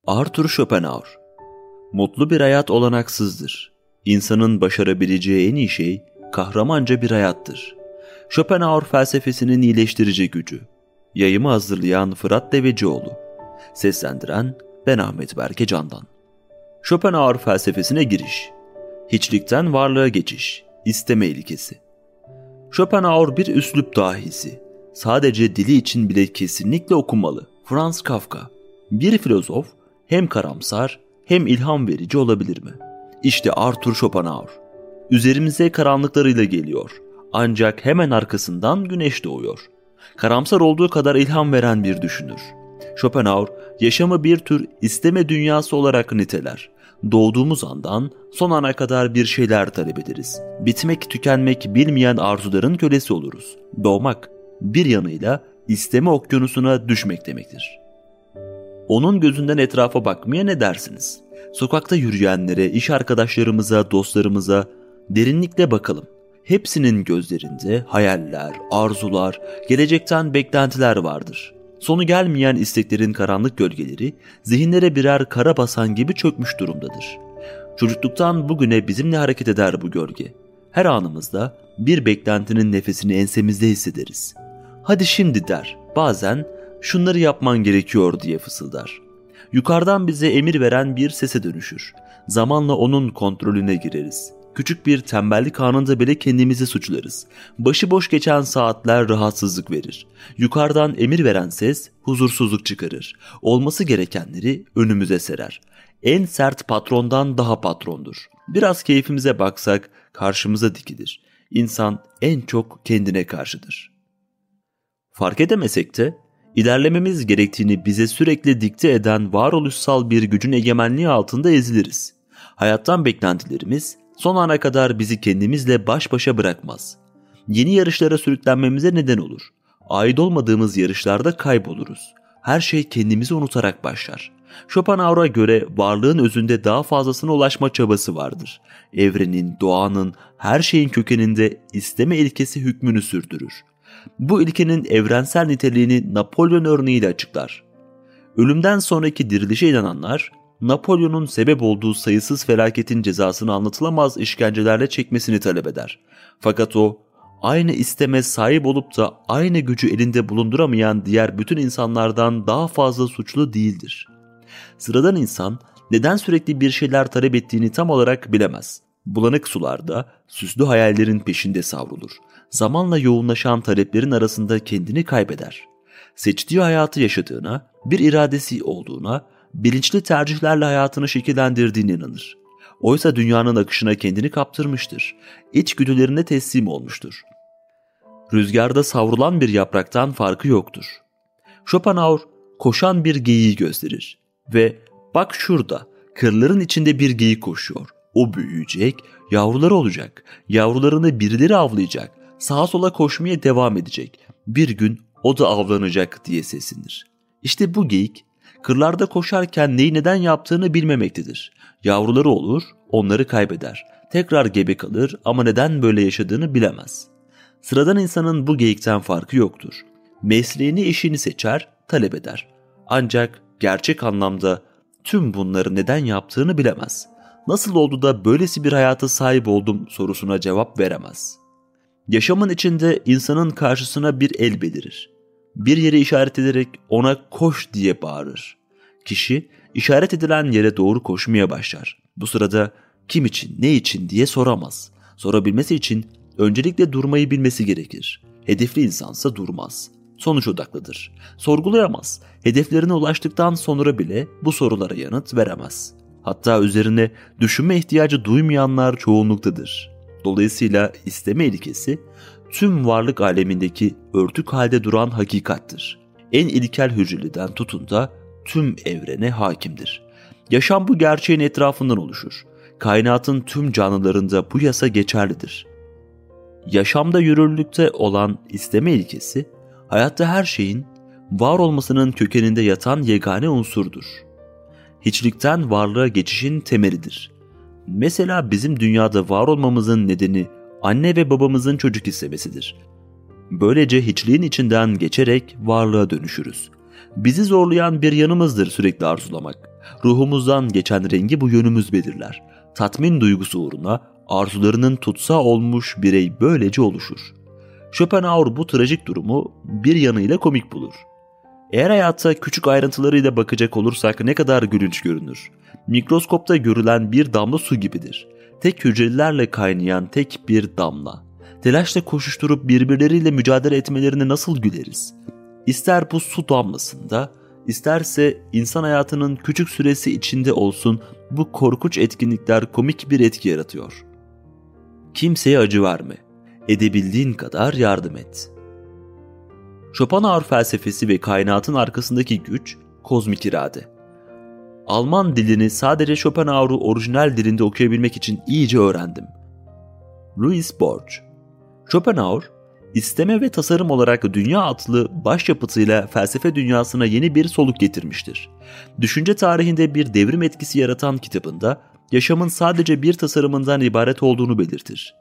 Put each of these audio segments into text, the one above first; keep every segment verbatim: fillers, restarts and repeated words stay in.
Arthur Schopenhauer. Mutlu bir hayat olanaksızdır. İnsanın başarabileceği en iyi şey kahramanca bir hayattır. Schopenhauer felsefesinin iyileştirici gücü. Yayımı hazırlayan Fırat Devecioğlu. Seslendiren ben Ahmet Berke Candan. Schopenhauer felsefesine giriş. Hiçlikten varlığa geçiş. İsteme ilkesi. Schopenhauer bir üslup dahisi. Sadece dili için bile kesinlikle okunmalı. Franz Kafka. Bir filozof hem karamsar hem ilham verici olabilir mi? İşte Arthur Schopenhauer. Üzerimize karanlıklarıyla geliyor. Ancak hemen arkasından güneş doğuyor. Karamsar olduğu kadar ilham veren bir düşünür. Schopenhauer yaşamı bir tür isteme dünyası olarak niteler. Doğduğumuz andan son ana kadar bir şeyler talep ederiz. Bitmek tükenmek bilmeyen arzuların kölesi oluruz. Doğmak bir yanıyla isteme okyanusuna düşmek demektir. Onun gözünden etrafa bakmaya ne dersiniz? Sokakta yürüyenlere, iş arkadaşlarımıza, dostlarımıza derinlikle bakalım. Hepsinin gözlerinde hayaller, arzular, gelecekten beklentiler vardır. Sonu gelmeyen isteklerin karanlık gölgeleri zihinlere birer kara basan gibi çökmüş durumdadır. Çocukluktan bugüne bizimle hareket eder bu gölge. Her anımızda bir beklentinin nefesini ensemizde hissederiz. Hadi şimdi der, bazen şunları yapman gerekiyor diye fısıldar. Yukarıdan bize emir veren bir sese dönüşür. Zamanla onun kontrolüne gireriz. Küçük bir tembellik anında bile kendimizi suçlarız. Başıboş geçen saatler rahatsızlık verir. Yukarıdan emir veren ses huzursuzluk çıkarır. Olması gerekenleri önümüze serer. En sert patrondan daha patrondur. Biraz keyfimize baksak karşımıza dikilir. İnsan en çok kendine karşıdır. Fark edemesek de İlerlememiz gerektiğini bize sürekli dikte eden varoluşsal bir gücün egemenliği altında eziliriz. Hayattan beklentilerimiz son ana kadar bizi kendimizle baş başa bırakmaz. Yeni yarışlara sürüklenmemize neden olur. Ait olmadığımız yarışlarda kayboluruz. Her şey kendimizi unutarak başlar. Schopenhauer'a göre varlığın özünde daha fazlasına ulaşma çabası vardır. Evrenin, doğanın, her şeyin kökeninde isteme ilkesi hükmünü sürdürür. Bu ilkenin evrensel niteliğini Napolyon örneğiyle açıklar. Ölümden sonraki dirilişe inananlar, Napolyon'un sebep olduğu sayısız felaketin cezasını anlatılamaz işkencelerle çekmesini talep eder. Fakat o, aynı isteme sahip olup da aynı gücü elinde bulunduramayan diğer bütün insanlardan daha fazla suçlu değildir. Sıradan insan, neden sürekli bir şeyler talep ettiğini tam olarak bilemez. Bulanık sularda, süslü hayallerin peşinde savrulur. Zamanla yoğunlaşan taleplerin arasında kendini kaybeder. Seçtiği hayatı yaşadığına, bir iradesi olduğuna, bilinçli tercihlerle hayatını şekillendirdiğine inanır. Oysa dünyanın akışına kendini kaptırmıştır. İçgüdülerine teslim olmuştur. Rüzgarda savrulan bir yapraktan farkı yoktur. Schopenhauer koşan bir geyiği gösterir ve bak şurada kırların içinde bir geyik koşuyor. O büyüyecek, yavruları olacak, yavrularını birileri avlayacak. Sağa sola koşmaya devam edecek. Bir gün o da avlanacak diye seslenir. İşte bu geyik kırlarda koşarken neyi neden yaptığını bilmemektedir. Yavruları olur, onları kaybeder. Tekrar gebe kalır ama neden böyle yaşadığını bilemez. Sıradan insanın bu geyikten farkı yoktur. Mesleğini, işini seçer, talep eder. Ancak gerçek anlamda tüm bunları neden yaptığını bilemez. Nasıl oldu da böylesi bir hayata sahip oldum sorusuna cevap veremez. Yaşamın içinde insanın karşısına bir el belirir. Bir yere işaret ederek ona koş diye bağırır. Kişi işaret edilen yere doğru koşmaya başlar. Bu sırada kim için, ne için diye soramaz. Sorabilmesi için öncelikle durmayı bilmesi gerekir. Hedefli insansa durmaz. Sonuç odaklıdır. Sorgulayamaz. Hedeflerine ulaştıktan sonra bile bu sorulara yanıt veremez. Hatta üzerine düşünme ihtiyacı duymayanlar çoğunluktadır. Dolayısıyla isteme ilkesi tüm varlık alemindeki örtük halde duran hakikattir. En ilkel hücreliden tutun da tüm evrene hakimdir. Yaşam bu gerçeğin etrafından oluşur. Kainatın tüm canlılarında bu yasa geçerlidir. Yaşamda yürürlükte olan isteme ilkesi, hayatta her şeyin var olmasının kökeninde yatan yegane unsurdur. Hiçlikten varlığa geçişin temelidir. Mesela bizim dünyada var olmamızın nedeni anne ve babamızın çocuk istemesidir. Böylece hiçliğin içinden geçerek varlığa dönüşürüz. Bizi zorlayan bir yanımızdır sürekli arzulamak. Ruhumuzdan geçen rengi bu yönümüz belirler. Tatmin duygusu uğruna arzularının tutsağı olmuş birey böylece oluşur. Schopenhauer bu trajik durumu bir yanıyla komik bulur. Eğer hayatta küçük ayrıntılarıyla bakacak olursak ne kadar gülünç görünür. Mikroskopta görülen bir damla su gibidir. Tek hücrelerle kaynayan tek bir damla. Telaşla koşuşturup birbirleriyle mücadele etmelerine nasıl güleriz? İster bu su damlasında, isterse insan hayatının küçük süresi içinde olsun bu korkunç etkinlikler komik bir etki yaratıyor. Kimseye acı verme. Edebildiğin kadar yardım et. Schopenhauer felsefesi ve kainatın arkasındaki güç, kozmik irade. Alman dilini sadece Schopenhauer'u orijinal dilinde okuyabilmek için iyice öğrendim. Louis Borch. Schopenhauer, isteme ve tasarım olarak Dünya adlı başyapıtıyla felsefe dünyasına yeni bir soluk getirmiştir. Düşünce tarihinde bir devrim etkisi yaratan kitabında yaşamın sadece bir tasarımından ibaret olduğunu belirtir.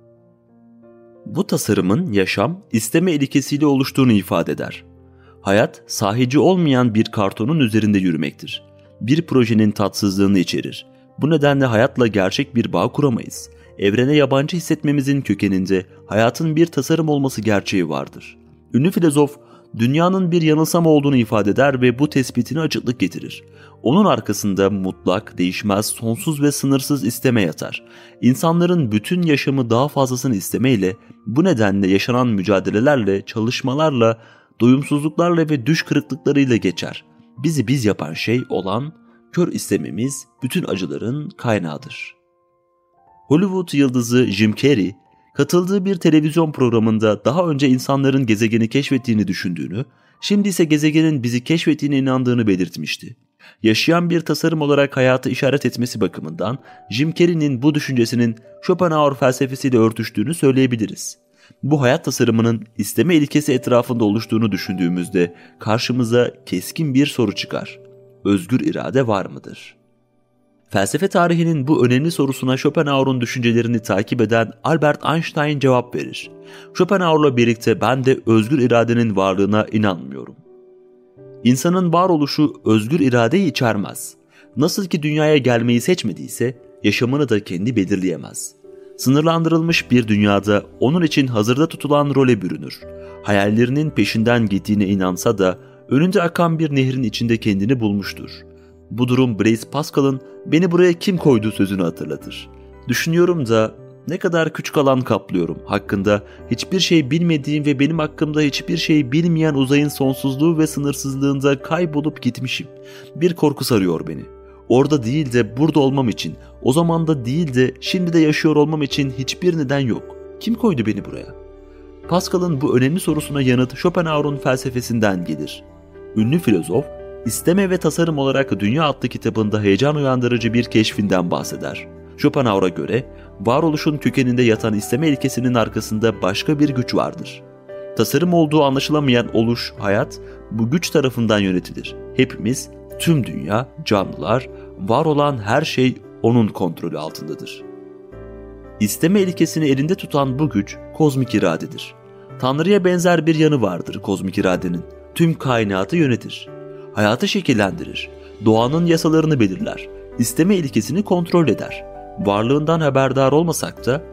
Bu tasarımın yaşam, isteme ilkesiyle oluştuğunu ifade eder. Hayat, sahici olmayan bir kartonun üzerinde yürümektir. Bir projenin tatsızlığını içerir. Bu nedenle hayatla gerçek bir bağ kuramayız. Evrene yabancı hissetmemizin kökeninde hayatın bir tasarım olması gerçeği vardır. Ünlü filozof, dünyanın bir yanılsama olduğunu ifade eder ve bu tespitine açıklık getirir. Onun arkasında mutlak, değişmez, sonsuz ve sınırsız isteme yatar. İnsanların bütün yaşamı daha fazlasını istemeyle, bu nedenle yaşanan mücadelelerle, çalışmalarla, doyumsuzluklarla ve düş kırıklıklarıyla geçer. Bizi biz yapan şey olan, kör istememiz bütün acıların kaynağıdır. Hollywood yıldızı Jim Carrey, katıldığı bir televizyon programında daha önce insanların gezegeni keşfettiğini düşündüğünü, şimdi ise gezegenin bizi keşfettiğine inandığını belirtmişti. Yaşayan bir tasarım olarak hayatı işaret etmesi bakımından Jim Carrey'nin bu düşüncesinin Schopenhauer felsefesiyle örtüştüğünü söyleyebiliriz. Bu hayat tasarımının isteme ilkesi etrafında oluştuğunu düşündüğümüzde karşımıza keskin bir soru çıkar. Özgür irade var mıdır? Felsefe tarihinin bu önemli sorusuna Schopenhauer'un düşüncelerini takip eden Albert Einstein cevap verir. Schopenhauer'la birlikte ben de özgür iradenin varlığına inanmıyorum. İnsanın varoluşu özgür iradeyi içermez. Nasıl ki dünyaya gelmeyi seçmediyse yaşamını da kendi belirleyemez. Sınırlandırılmış bir dünyada onun için hazırda tutulan role bürünür. Hayallerinin peşinden gittiğine inansa da önünde akan bir nehrin içinde kendini bulmuştur. Bu durum Blaise Pascal'ın "beni buraya kim koydu" sözünü hatırlatır. Düşünüyorum da ne kadar küçük alan kaplıyorum. Hakkında hiçbir şey bilmediğim ve benim hakkımda hiçbir şey bilmeyen uzayın sonsuzluğu ve sınırsızlığında kaybolup gitmişim. Bir korku sarıyor beni. Orada değil de burada olmam için, o zaman da değil de şimdi de yaşıyor olmam için hiçbir neden yok. Kim koydu beni buraya? Pascal'ın bu önemli sorusuna yanıt Schopenhauer'un felsefesinden gelir. Ünlü filozof, İsteme ve Tasarım olarak Dünya adlı kitabında heyecan uyandırıcı bir keşfinden bahseder. Schopenhauer'a göre varoluşun kökeninde yatan isteme ilkesinin arkasında başka bir güç vardır. Tasarım olduğu anlaşılamayan oluş, hayat bu güç tarafından yönetilir. Hepimiz, tüm dünya, canlılar, var olan her şey onun kontrolü altındadır. İsteme ilkesini elinde tutan bu güç kozmik iradedir. Tanrı'ya benzer bir yanı vardır kozmik iradenin. Tüm kainatı yönetir. Hayatı şekillendirir. Doğanın yasalarını belirler. İsteme ilkesini kontrol eder. Varlığından haberdar olmasak da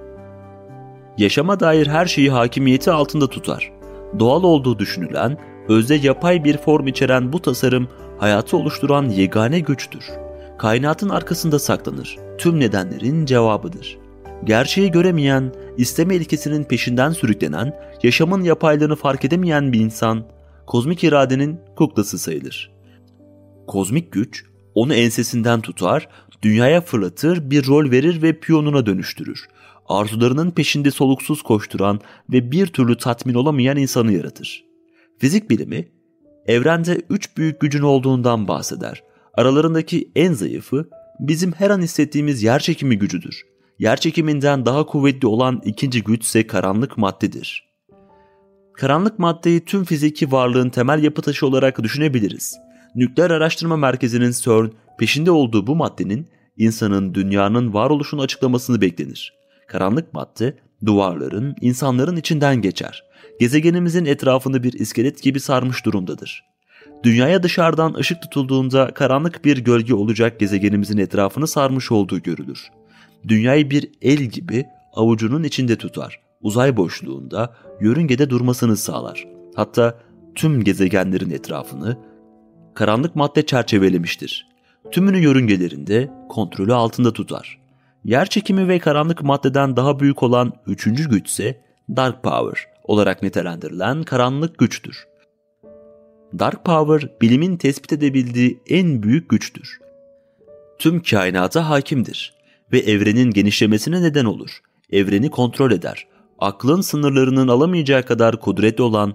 yaşama dair her şeyi hakimiyeti altında tutar. Doğal olduğu düşünülen, özde yapay bir form içeren bu tasarım hayatı oluşturan yegane güçtür. Kainatın arkasında saklanır. Tüm nedenlerin cevabıdır. Gerçeği göremeyen, isteme ilkesinin peşinden sürüklenen, yaşamın yapaylığını fark edemeyen bir insan, kozmik iradenin kuklası sayılır. Kozmik güç, onu ensesinden tutar, dünyaya fırlatır, bir rol verir ve piyonuna dönüştürür. Arzularının peşinde soluksuz koşturan ve bir türlü tatmin olamayan insanı yaratır. Fizik bilimi, evrende üç büyük gücün olduğundan bahseder. Aralarındaki en zayıfı, bizim her an hissettiğimiz yerçekimi gücüdür. Yerçekiminden daha kuvvetli olan ikinci güç ise karanlık maddedir. Karanlık maddeyi tüm fiziki varlığın temel yapı taşı olarak düşünebiliriz. Nükleer Araştırma Merkezi'nin CERN peşinde olduğu bu maddenin insanın, dünyanın varoluşunu açıklamasını beklenir. Karanlık madde duvarların, insanların içinden geçer. Gezegenimizin etrafını bir iskelet gibi sarmış durumdadır. Dünyaya dışarıdan ışık tutulduğunda karanlık bir gölge olacak gezegenimizin etrafını sarmış olduğu görülür. Dünyayı bir el gibi avucunun içinde tutar. Uzay boşluğunda, yörüngede durmasını sağlar. Hatta tüm gezegenlerin etrafını karanlık madde çerçevelemiştir. Tümünü yörüngelerinde kontrolü altında tutar. Yerçekimi ve karanlık maddeden daha büyük olan üçüncü güç ise Dark Power olarak nitelendirilen karanlık güçtür. Dark Power, bilimin tespit edebildiği en büyük güçtür. Tüm kainata hakimdir ve evrenin genişlemesine neden olur. Evreni kontrol eder. Aklın sınırlarının alamayacağı kadar kudretli olan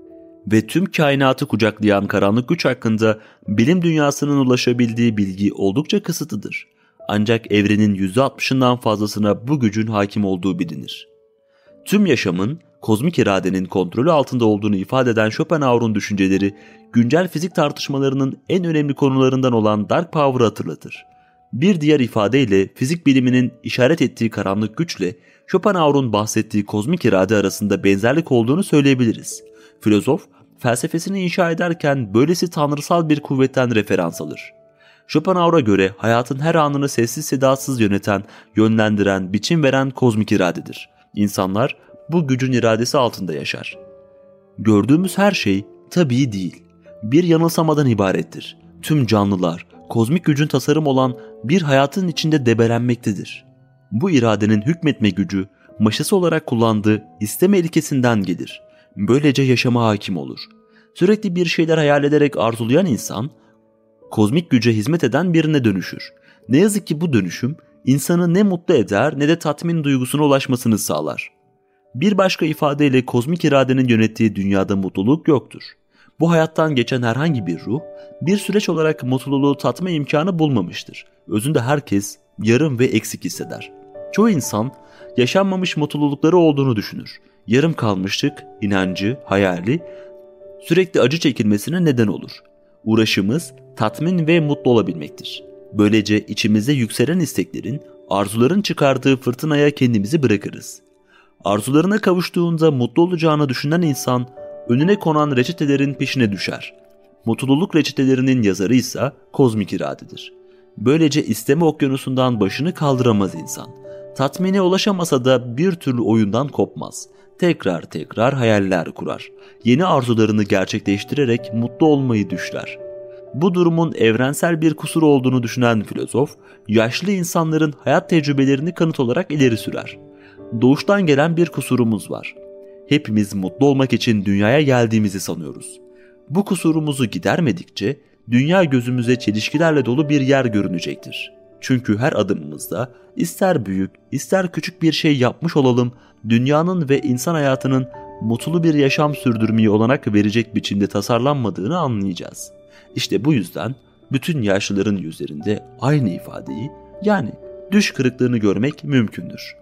ve tüm kainatı kucaklayan karanlık güç hakkında bilim dünyasının ulaşabildiği bilgi oldukça kısıtlıdır. Ancak evrenin yüzde altmışından fazlasına bu gücün hakim olduğu bilinir. Tüm yaşamın kozmik iradenin kontrolü altında olduğunu ifade eden Schopenhauer'un düşünceleri, güncel fizik tartışmalarının en önemli konularından olan Dark Power'ı hatırlatır. Bir diğer ifadeyle fizik biliminin işaret ettiği karanlık güçle Schopenhauer'un bahsettiği kozmik irade arasında benzerlik olduğunu söyleyebiliriz. Filozof, felsefesini inşa ederken böylesi tanrısal bir kuvvetten referans alır. Schopenhauer'a göre hayatın her anını sessiz sedasız yöneten, yönlendiren, biçim veren kozmik iradedir. İnsanlar bu gücün iradesi altında yaşar. Gördüğümüz her şey tabii değil, bir yanılsamadan ibarettir. Tüm canlılar, kozmik gücün tasarım olan bir hayatın içinde debelenmektedir. Bu iradenin hükmetme gücü, maşası olarak kullandığı isteme ilkesinden gelir. Böylece yaşama hakim olur. Sürekli bir şeyler hayal ederek arzulayan insan, kozmik güce hizmet eden birine dönüşür. Ne yazık ki bu dönüşüm, insanı ne mutlu eder ne de tatmin duygusuna ulaşmasını sağlar. Bir başka ifadeyle kozmik iradenin yönettiği dünyada mutluluk yoktur. Bu hayattan geçen herhangi bir ruh, bir süreç olarak mutluluğu tatma imkanı bulmamıştır. Özünde herkes yarım ve eksik hisseder. Çoğu insan yaşanmamış mutlulukları olduğunu düşünür. Yarım kalmışlık, inancı, hayali sürekli acı çekilmesine neden olur. Uğraşımız tatmin ve mutlu olabilmektir. Böylece içimizde yükselen isteklerin, arzuların çıkardığı fırtınaya kendimizi bırakırız. Arzularına kavuştuğunda mutlu olacağını düşünen insan, önüne konan reçetelerin peşine düşer. Mutluluk reçetelerinin yazarı ise kozmik iradedir. Böylece isteme okyanusundan başını kaldıramaz insan. Tatmine ulaşamasa da bir türlü oyundan kopmaz. Tekrar tekrar hayaller kurar. Yeni arzularını gerçekleştirerek mutlu olmayı düşler. Bu durumun evrensel bir kusur olduğunu düşünen filozof, yaşlı insanların hayat tecrübelerini kanıt olarak ileri sürer. Doğuştan gelen bir kusurumuz var. Hepimiz mutlu olmak için dünyaya geldiğimizi sanıyoruz. Bu kusurumuzu gidermedikçe dünya gözümüze çelişkilerle dolu bir yer görünecektir. Çünkü her adımımızda ister büyük, ister küçük bir şey yapmış olalım, dünyanın ve insan hayatının mutlu bir yaşam sürdürmeyi olanak verecek biçimde tasarlanmadığını anlayacağız. İşte bu yüzden bütün yaşlıların yüzlerinde aynı ifadeyi, yani düş kırıklığını görmek mümkündür.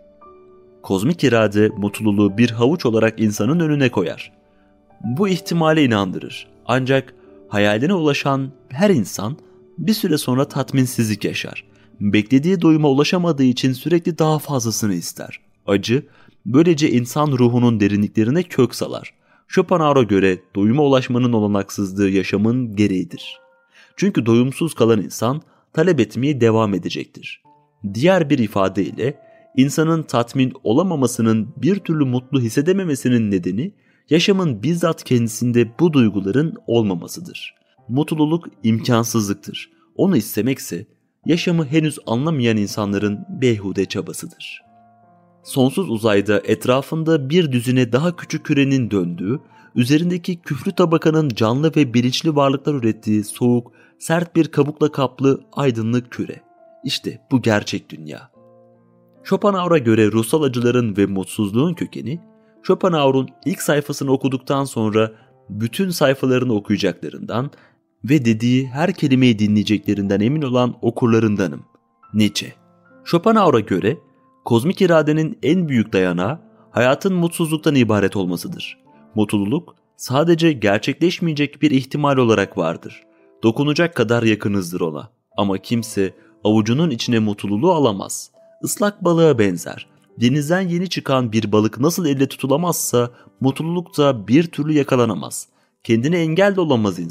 Kozmik irade mutluluğu bir havuç olarak insanın önüne koyar. Bu ihtimale inandırır. Ancak hayaline ulaşan her insan bir süre sonra tatminsizlik yaşar. Beklediği doyuma ulaşamadığı için sürekli daha fazlasını ister. Acı, böylece insan ruhunun derinliklerine kök salar. Schopenhauer'a göre doyuma ulaşmanın olanaksızlığı yaşamın gereğidir. Çünkü doyumsuz kalan insan talep etmeye devam edecektir. Diğer bir ifadeyle insanın tatmin olamamasının, bir türlü mutlu hissedememesinin nedeni yaşamın bizzat kendisinde bu duyguların olmamasıdır. Mutluluk imkansızlıktır. Onu istemekse yaşamı henüz anlamayan insanların beyhude çabasıdır. Sonsuz uzayda etrafında bir düzine daha küçük kürenin döndüğü, üzerindeki küflü tabakanın canlı ve bilinçli varlıklar ürettiği soğuk, sert bir kabukla kaplı aydınlık küre. İşte bu gerçek dünya. Schopenhauer'a göre ruhsal acıların ve mutsuzluğun kökeni, Schopenhauer'un ilk sayfasını okuduktan sonra bütün sayfalarını okuyacaklarından ve dediği her kelimeyi dinleyeceklerinden emin olan okurlarındanım. Nietzsche. Schopenhauer'a göre kozmik iradenin en büyük dayanağı hayatın mutsuzluktan ibaret olmasıdır. Mutluluk sadece gerçekleşmeyecek bir ihtimal olarak vardır. Dokunacak kadar yakınızdır ona. Ama kimse avucunun içine mutluluğu alamaz. Islak balığa benzer. Denizden yeni çıkan bir balık nasıl elle tutulamazsa mutluluk da bir türlü yakalanamaz. Kendine engel de olamaz insan.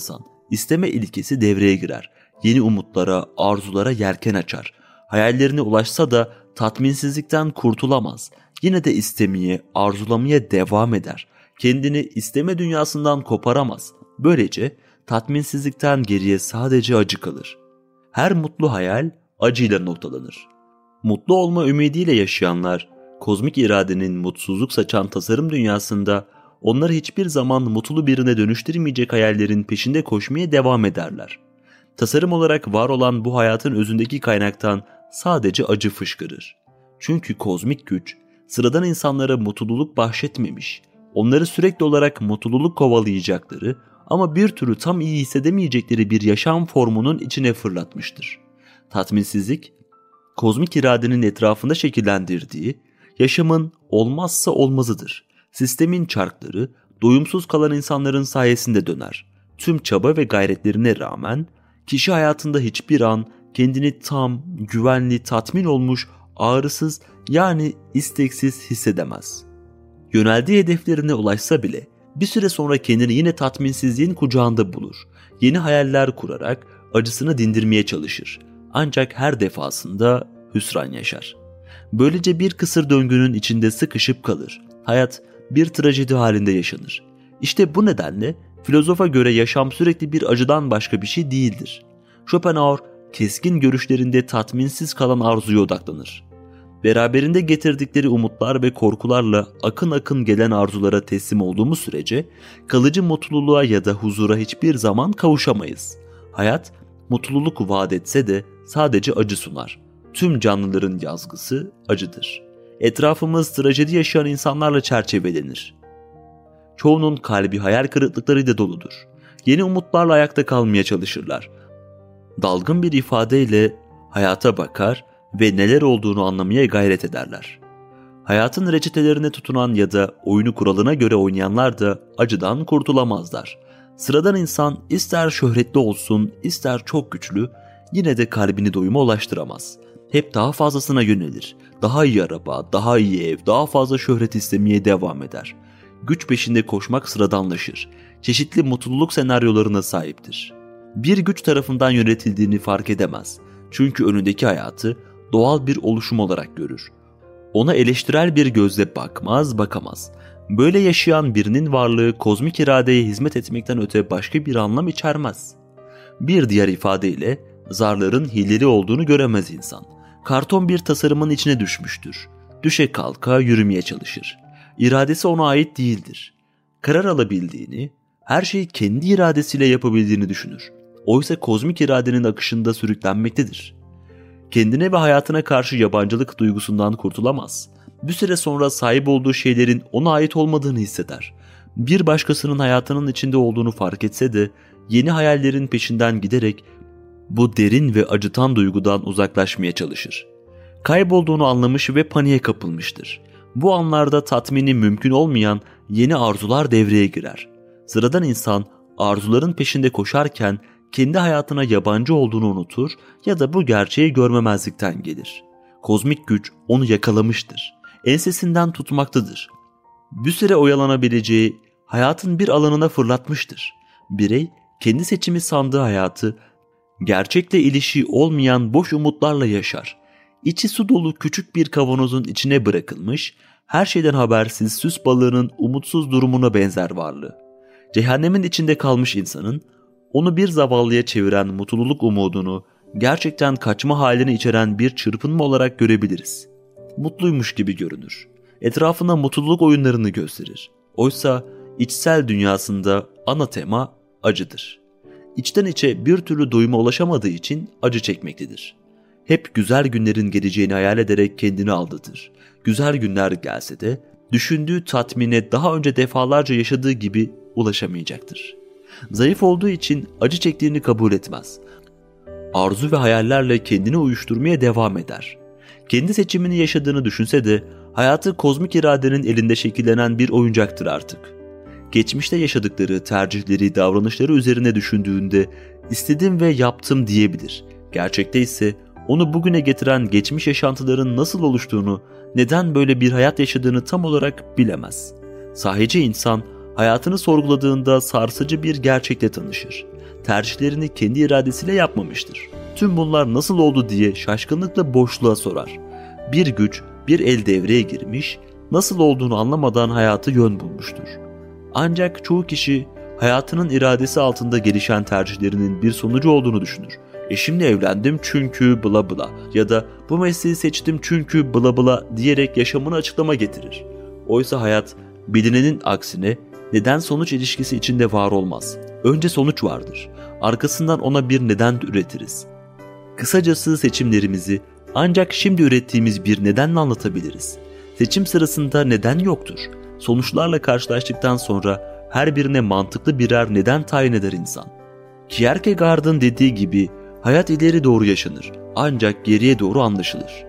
İsteme ilkesi devreye girer. Yeni umutlara, arzulara yelken açar. Hayallerine ulaşsa da tatminsizlikten kurtulamaz. Yine de istemeye, arzulamaya devam eder. Kendini isteme dünyasından koparamaz. Böylece tatminsizlikten geriye sadece acı kalır. Her mutlu hayal acıyla noktalanır. Mutlu olma ümidiyle yaşayanlar, kozmik iradenin mutsuzluk saçan tasarım dünyasında onları hiçbir zaman mutlu birine dönüştürmeyecek hayallerin peşinde koşmaya devam ederler. Tasarım olarak var olan bu hayatın özündeki kaynaktan sadece acı fışkırır. Çünkü kozmik güç sıradan insanlara mutluluk bahşetmemiş, onları sürekli olarak mutluluk kovalayacakları ama bir türlü tam iyi hissedemeyecekleri bir yaşam formunun içine fırlatmıştır. Tatminsizlik, kozmik iradenin etrafında şekillendirdiği yaşamın olmazsa olmazıdır. Sistemin çarkları doyumsuz kalan insanların sayesinde döner. Tüm çaba ve gayretlerine rağmen kişi hayatında hiçbir an kendini tam, güvenli, tatmin olmuş, ağrısız yani isteksiz hissedemez. Yöneldiği hedeflerine ulaşsa bile bir süre sonra kendini yine tatminsizliğin kucağında bulur. Yeni hayaller kurarak acısını dindirmeye çalışır. Ancak her defasında hüsran yaşar. Böylece bir kısır döngünün içinde sıkışıp kalır. Hayat bir trajedi halinde yaşanır. İşte bu nedenle filozofa göre yaşam sürekli bir acıdan başka bir şey değildir. Schopenhauer keskin görüşlerinde tatminsiz kalan arzuya odaklanır. Beraberinde getirdikleri umutlar ve korkularla akın akın gelen arzulara teslim olduğumuz sürece kalıcı mutluluğa ya da huzura hiçbir zaman kavuşamayız. Hayat mutluluk vaat etse de sadece acı sunar. Tüm canlıların yazgısı acıdır. Etrafımız trajedi yaşayan insanlarla çerçevelenir. Çoğunun kalbi hayal kırıklıklarıyla doludur. Yeni umutlarla ayakta kalmaya çalışırlar. Dalgın bir ifadeyle hayata bakar ve neler olduğunu anlamaya gayret ederler. Hayatın reçetelerine tutunan ya da oyunu kuralına göre oynayanlar da acıdan kurtulamazlar. Sıradan insan ister şöhretli olsun, ister çok güçlü, yine de kalbini doyuma ulaştıramaz. Hep daha fazlasına yönelir. Daha iyi araba, daha iyi ev, daha fazla şöhret istemeye devam eder. Güç peşinde koşmak sıradanlaşır. Çeşitli mutluluk senaryolarına sahiptir. Bir güç tarafından yönetildiğini fark edemez. Çünkü önündeki hayatı doğal bir oluşum olarak görür. Ona eleştirel bir gözle bakmaz, bakamaz. Böyle yaşayan birinin varlığı kozmik iradeye hizmet etmekten öte başka bir anlam içermez. Bir diğer ifadeyle zarların hileli olduğunu göremez insan. Karton bir tasarımın içine düşmüştür. Düşe kalka yürümeye çalışır. İradesi ona ait değildir. Karar alabildiğini, her şeyi kendi iradesiyle yapabildiğini düşünür. Oysa kozmik iradenin akışında sürüklenmektedir. Kendine ve hayatına karşı yabancılık duygusundan kurtulamaz. Bir süre sonra sahip olduğu şeylerin ona ait olmadığını hisseder. Bir başkasının hayatının içinde olduğunu fark etse de yeni hayallerin peşinden giderek bu derin ve acıtan duygudan uzaklaşmaya çalışır. Kaybolduğunu anlamış ve paniğe kapılmıştır. Bu anlarda tatmini mümkün olmayan yeni arzular devreye girer. Sıradan insan arzuların peşinde koşarken kendi hayatına yabancı olduğunu unutur ya da bu gerçeği görmemezlikten gelir. Kozmik güç onu yakalamıştır. Ensesinden tutmaktadır. Bir süre oyalanabileceği hayatın bir alanına fırlatmıştır. Birey kendi seçimi sandığı hayatı gerçekle ilişiği olmayan boş umutlarla yaşar. İçi su dolu küçük bir kavanozun içine bırakılmış, her şeyden habersiz süs balığının umutsuz durumuna benzer varlığı. Cehennemin içinde kalmış insanın onu bir zavallıya çeviren mutluluk umudunu gerçekten kaçma halini içeren bir çırpınma olarak görebiliriz. Mutluymuş gibi görünür. Etrafına mutluluk oyunlarını gösterir. Oysa içsel dünyasında ana tema acıdır. İçten içe bir türlü doyuma ulaşamadığı için acı çekmektedir. Hep güzel günlerin geleceğini hayal ederek kendini aldatır. Güzel günler gelse de düşündüğü tatmine daha önce defalarca yaşadığı gibi ulaşamayacaktır. Zayıf olduğu için acı çektiğini kabul etmez. Arzu ve hayallerle kendini uyuşturmaya devam eder. Kendi seçimini yaşadığını düşünse de hayatı kozmik iradenin elinde şekillenen bir oyuncaktır artık. Geçmişte yaşadıkları, tercihleri, davranışları üzerine düşündüğünde istedim ve yaptım diyebilir. Gerçekte ise onu bugüne getiren geçmiş yaşantıların nasıl oluştuğunu, neden böyle bir hayat yaşadığını tam olarak bilemez. Sahici insan hayatını sorguladığında sarsıcı bir gerçekle tanışır. Tercihlerini kendi iradesiyle yapmamıştır. Tüm bunlar nasıl oldu diye şaşkınlıkla boşluğa sorar. Bir güç, bir el devreye girmiş, nasıl olduğunu anlamadan hayatı yön bulmuştur. Ancak çoğu kişi hayatının iradesi altında gelişen tercihlerinin bir sonucu olduğunu düşünür. Eşimle evlendim çünkü bla bla ya da bu mesleği seçtim çünkü bla bla diyerek yaşamını açıklama getirir. Oysa hayat bilinenin aksine neden sonuç ilişkisi içinde var olmaz. Önce sonuç vardır. Arkasından ona bir neden üretiriz. Kısacası seçimlerimizi ancak şimdi ürettiğimiz bir nedenle anlatabiliriz. Seçim sırasında neden yoktur. Sonuçlarla karşılaştıktan sonra her birine mantıklı birer neden tayin eder insan. Kierkegaard'ın dediği gibi hayat ileri doğru yaşanır ancak geriye doğru anlaşılır.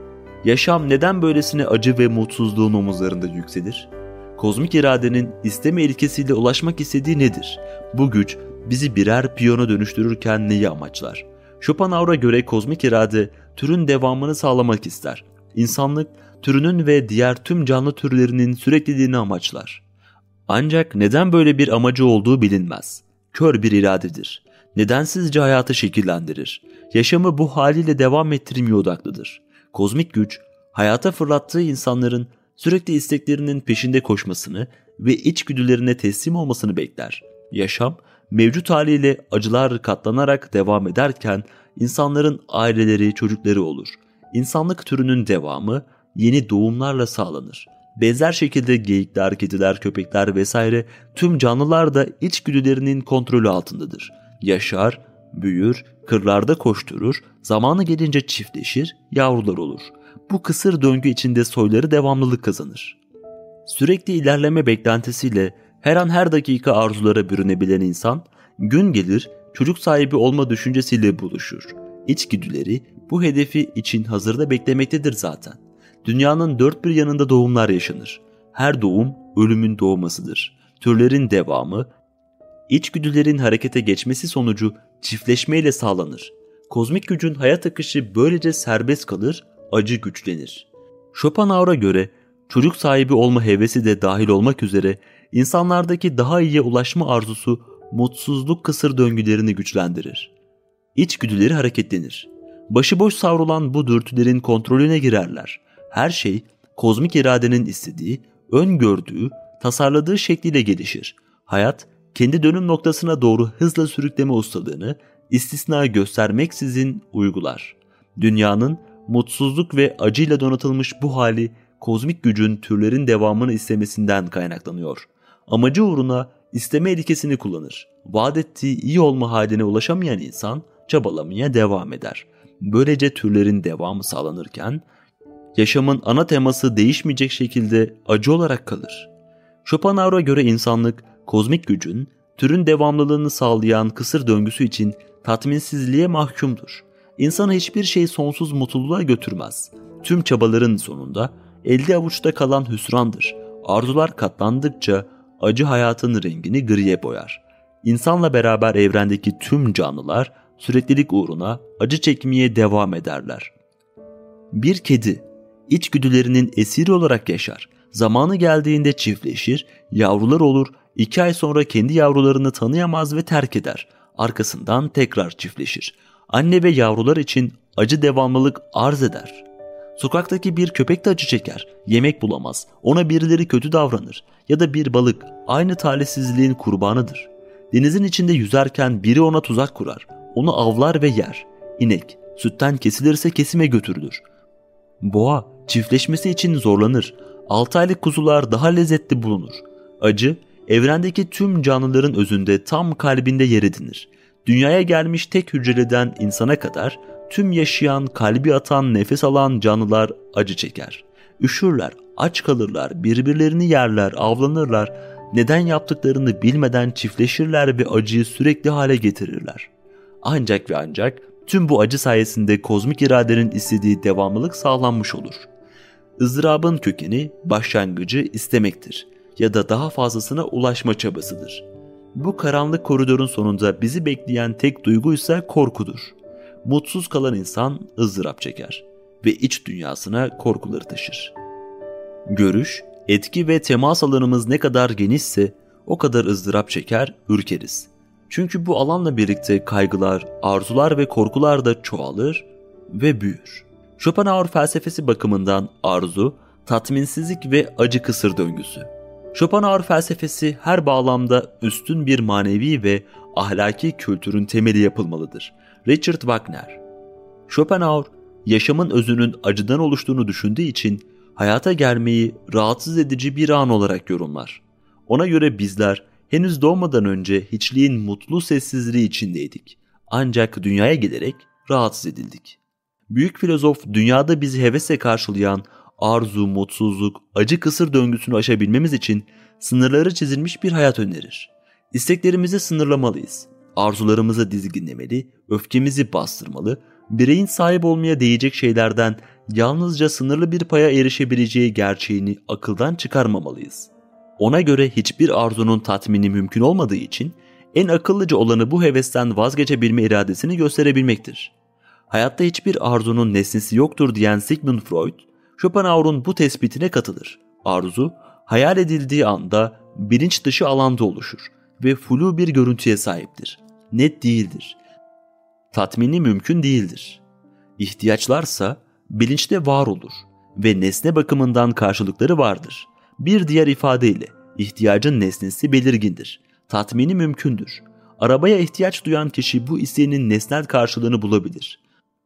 Yaşam neden böylesine acı ve mutsuzluğun omuzlarında yükselir? Kozmik iradenin isteme ilkesiyle ulaşmak istediği nedir? Bu güç bizi birer piyona dönüştürürken neyi amaçlar? Schopenhauer'a göre kozmik irade türün devamını sağlamak ister. İnsanlık türünün ve diğer tüm canlı türlerinin sürekliliğini amaçlar. Ancak neden böyle bir amacı olduğu bilinmez. Kör bir iradedir. Nedensizce hayatı şekillendirir. Yaşamı bu haliyle devam ettirmeye odaklıdır. Kozmik güç, hayata fırlattığı insanların sürekli isteklerinin peşinde koşmasını ve içgüdülerine teslim olmasını bekler. Yaşam, mevcut haliyle acılar katlanarak devam ederken insanların aileleri, çocukları olur. İnsanlık türünün devamı yeni doğumlarla sağlanır. Benzer şekilde geyikler, kediler, köpekler vesaire tüm canlılar da içgüdülerinin kontrolü altındadır. Yaşar, büyür, kırlarda koşturur, zamanı gelince çiftleşir, yavrular olur. Bu kısır döngü içinde soyları devamlılık kazanır. Sürekli ilerleme beklentisiyle her an her dakika arzulara bürünebilen insan, gün gelir çocuk sahibi olma düşüncesiyle buluşur. İçgüdüleri bu hedefi için hazırda beklemektedir zaten. Dünyanın dört bir yanında doğumlar yaşanır. Her doğum ölümün doğmasıdır. Türlerin devamı, içgüdülerin harekete geçmesi sonucu çiftleşmeyle sağlanır. Kozmik gücün hayat akışı böylece serbest kalır, acı güçlenir. Schopenhauer'a göre çocuk sahibi olma hevesi de dahil olmak üzere insanlardaki daha iyiye ulaşma arzusu mutsuzluk kısır döngülerini güçlendirir. İçgüdüleri hareketlenir. Başıboş savrulan bu dürtülerin kontrolüne girerler. Her şey kozmik iradenin istediği, öngördüğü, tasarladığı şekliyle gelişir. Hayat kendi dönüm noktasına doğru hızla sürükleme ustalığını istisna göstermeksizin uygular. Dünyanın mutsuzluk ve acıyla donatılmış bu hali kozmik gücün türlerin devamını istemesinden kaynaklanıyor. Amacı uğruna isteme ilkesini kullanır. Vaat ettiği iyi olma haline ulaşamayan insan çabalamaya devam eder. Böylece türlerin devamı sağlanırken yaşamın ana teması değişmeyecek şekilde acı olarak kalır. Schopenhauer'a göre insanlık kozmik gücün türün devamlılığını sağlayan kısır döngüsü için tatminsizliğe mahkumdur. İnsanı hiçbir şey sonsuz mutluluğa götürmez. Tüm çabaların sonunda elde avuçta kalan hüsrandır. Arzular katlandıkça acı hayatın rengini griye boyar. İnsanla beraber evrendeki tüm canlılar süreklilik uğruna acı çekmeye devam ederler. Bir kedi içgüdülerinin esiri olarak yaşar. Zamanı geldiğinde çiftleşir, yavrular olur, iki ay sonra kendi yavrularını tanıyamaz ve terk eder. Arkasından tekrar çiftleşir. Anne ve yavrular için acı devamlılık arz eder. Sokaktaki bir köpek de acı çeker, yemek bulamaz, ona birileri kötü davranır ya da bir balık aynı talihsizliğin kurbanıdır. Denizin içinde yüzerken biri ona tuzak kurar, onu avlar ve yer. İnek sütten kesilirse kesime götürülür. Boğa çiftleşmesi için zorlanır, altı aylık kuzular daha lezzetli bulunur. Acı evrendeki tüm canlıların özünde tam kalbinde yer edinir. Dünyaya gelmiş tek hücreliden insana kadar tüm yaşayan, kalbi atan, nefes alan canlılar acı çeker. Üşürler, aç kalırlar, birbirlerini yerler, avlanırlar. Neden yaptıklarını bilmeden çiftleşirler ve acıyı sürekli hale getirirler. Ancak ve ancak tüm bu acı sayesinde kozmik iradenin istediği devamlılık sağlanmış olur. ızdırabın kökeni başlangıcı istemektir ya da daha fazlasına ulaşma çabasıdır. Bu karanlık koridorun sonunda bizi bekleyen tek duygu ise korkudur. Mutsuz kalan insan ızdırap çeker ve iç dünyasına korkuları taşır. Görüş, etki ve temas alanımız ne kadar genişse o kadar ızdırap çeker, ürkeriz. Çünkü bu alanla birlikte kaygılar, arzular ve korkular da çoğalır ve büyür. Schopenhauer felsefesi bakımından arzu, tatminsizlik ve acı kısır döngüsü. Schopenhauer felsefesi her bağlamda üstün bir manevi ve ahlaki kültürün temeli yapılmalıdır. Richard Wagner. Schopenhauer, yaşamın özünün acıdan oluştuğunu düşündüğü için hayata gelmeyi rahatsız edici bir an olarak yorumlar. Ona göre bizler henüz doğmadan önce hiçliğin mutlu sessizliği içindeydik. Ancak dünyaya gelerek rahatsız edildik. Büyük filozof dünyada bizi hevesle karşılayan arzu, mutsuzluk, acı kısır döngüsünü aşabilmemiz için sınırları çizilmiş bir hayat önerir. İsteklerimizi sınırlamalıyız. Arzularımızı dizginlemeli, öfkemizi bastırmalı, bireyin sahip olmaya değecek şeylerden yalnızca sınırlı bir paya erişebileceği gerçeğini akıldan çıkarmamalıyız. Ona göre hiçbir arzunun tatmini mümkün olmadığı için en akıllıca olanı bu hevesten vazgeçebilme iradesini gösterebilmektir. Hayatta hiçbir arzunun nesnesi yoktur diyen Sigmund Freud, Schopenhauer'un bu tespitine katılır. Arzu, hayal edildiği anda bilinç dışı alanda oluşur ve flu bir görüntüye sahiptir. Net değildir. Tatmini mümkün değildir. İhtiyaçlarsa bilinçte var olur ve nesne bakımından karşılıkları vardır. Bir diğer ifadeyle ihtiyacın nesnesi belirgindir. Tatmini mümkündür. Arabaya ihtiyaç duyan kişi bu isteğinin nesnel karşılığını bulabilir.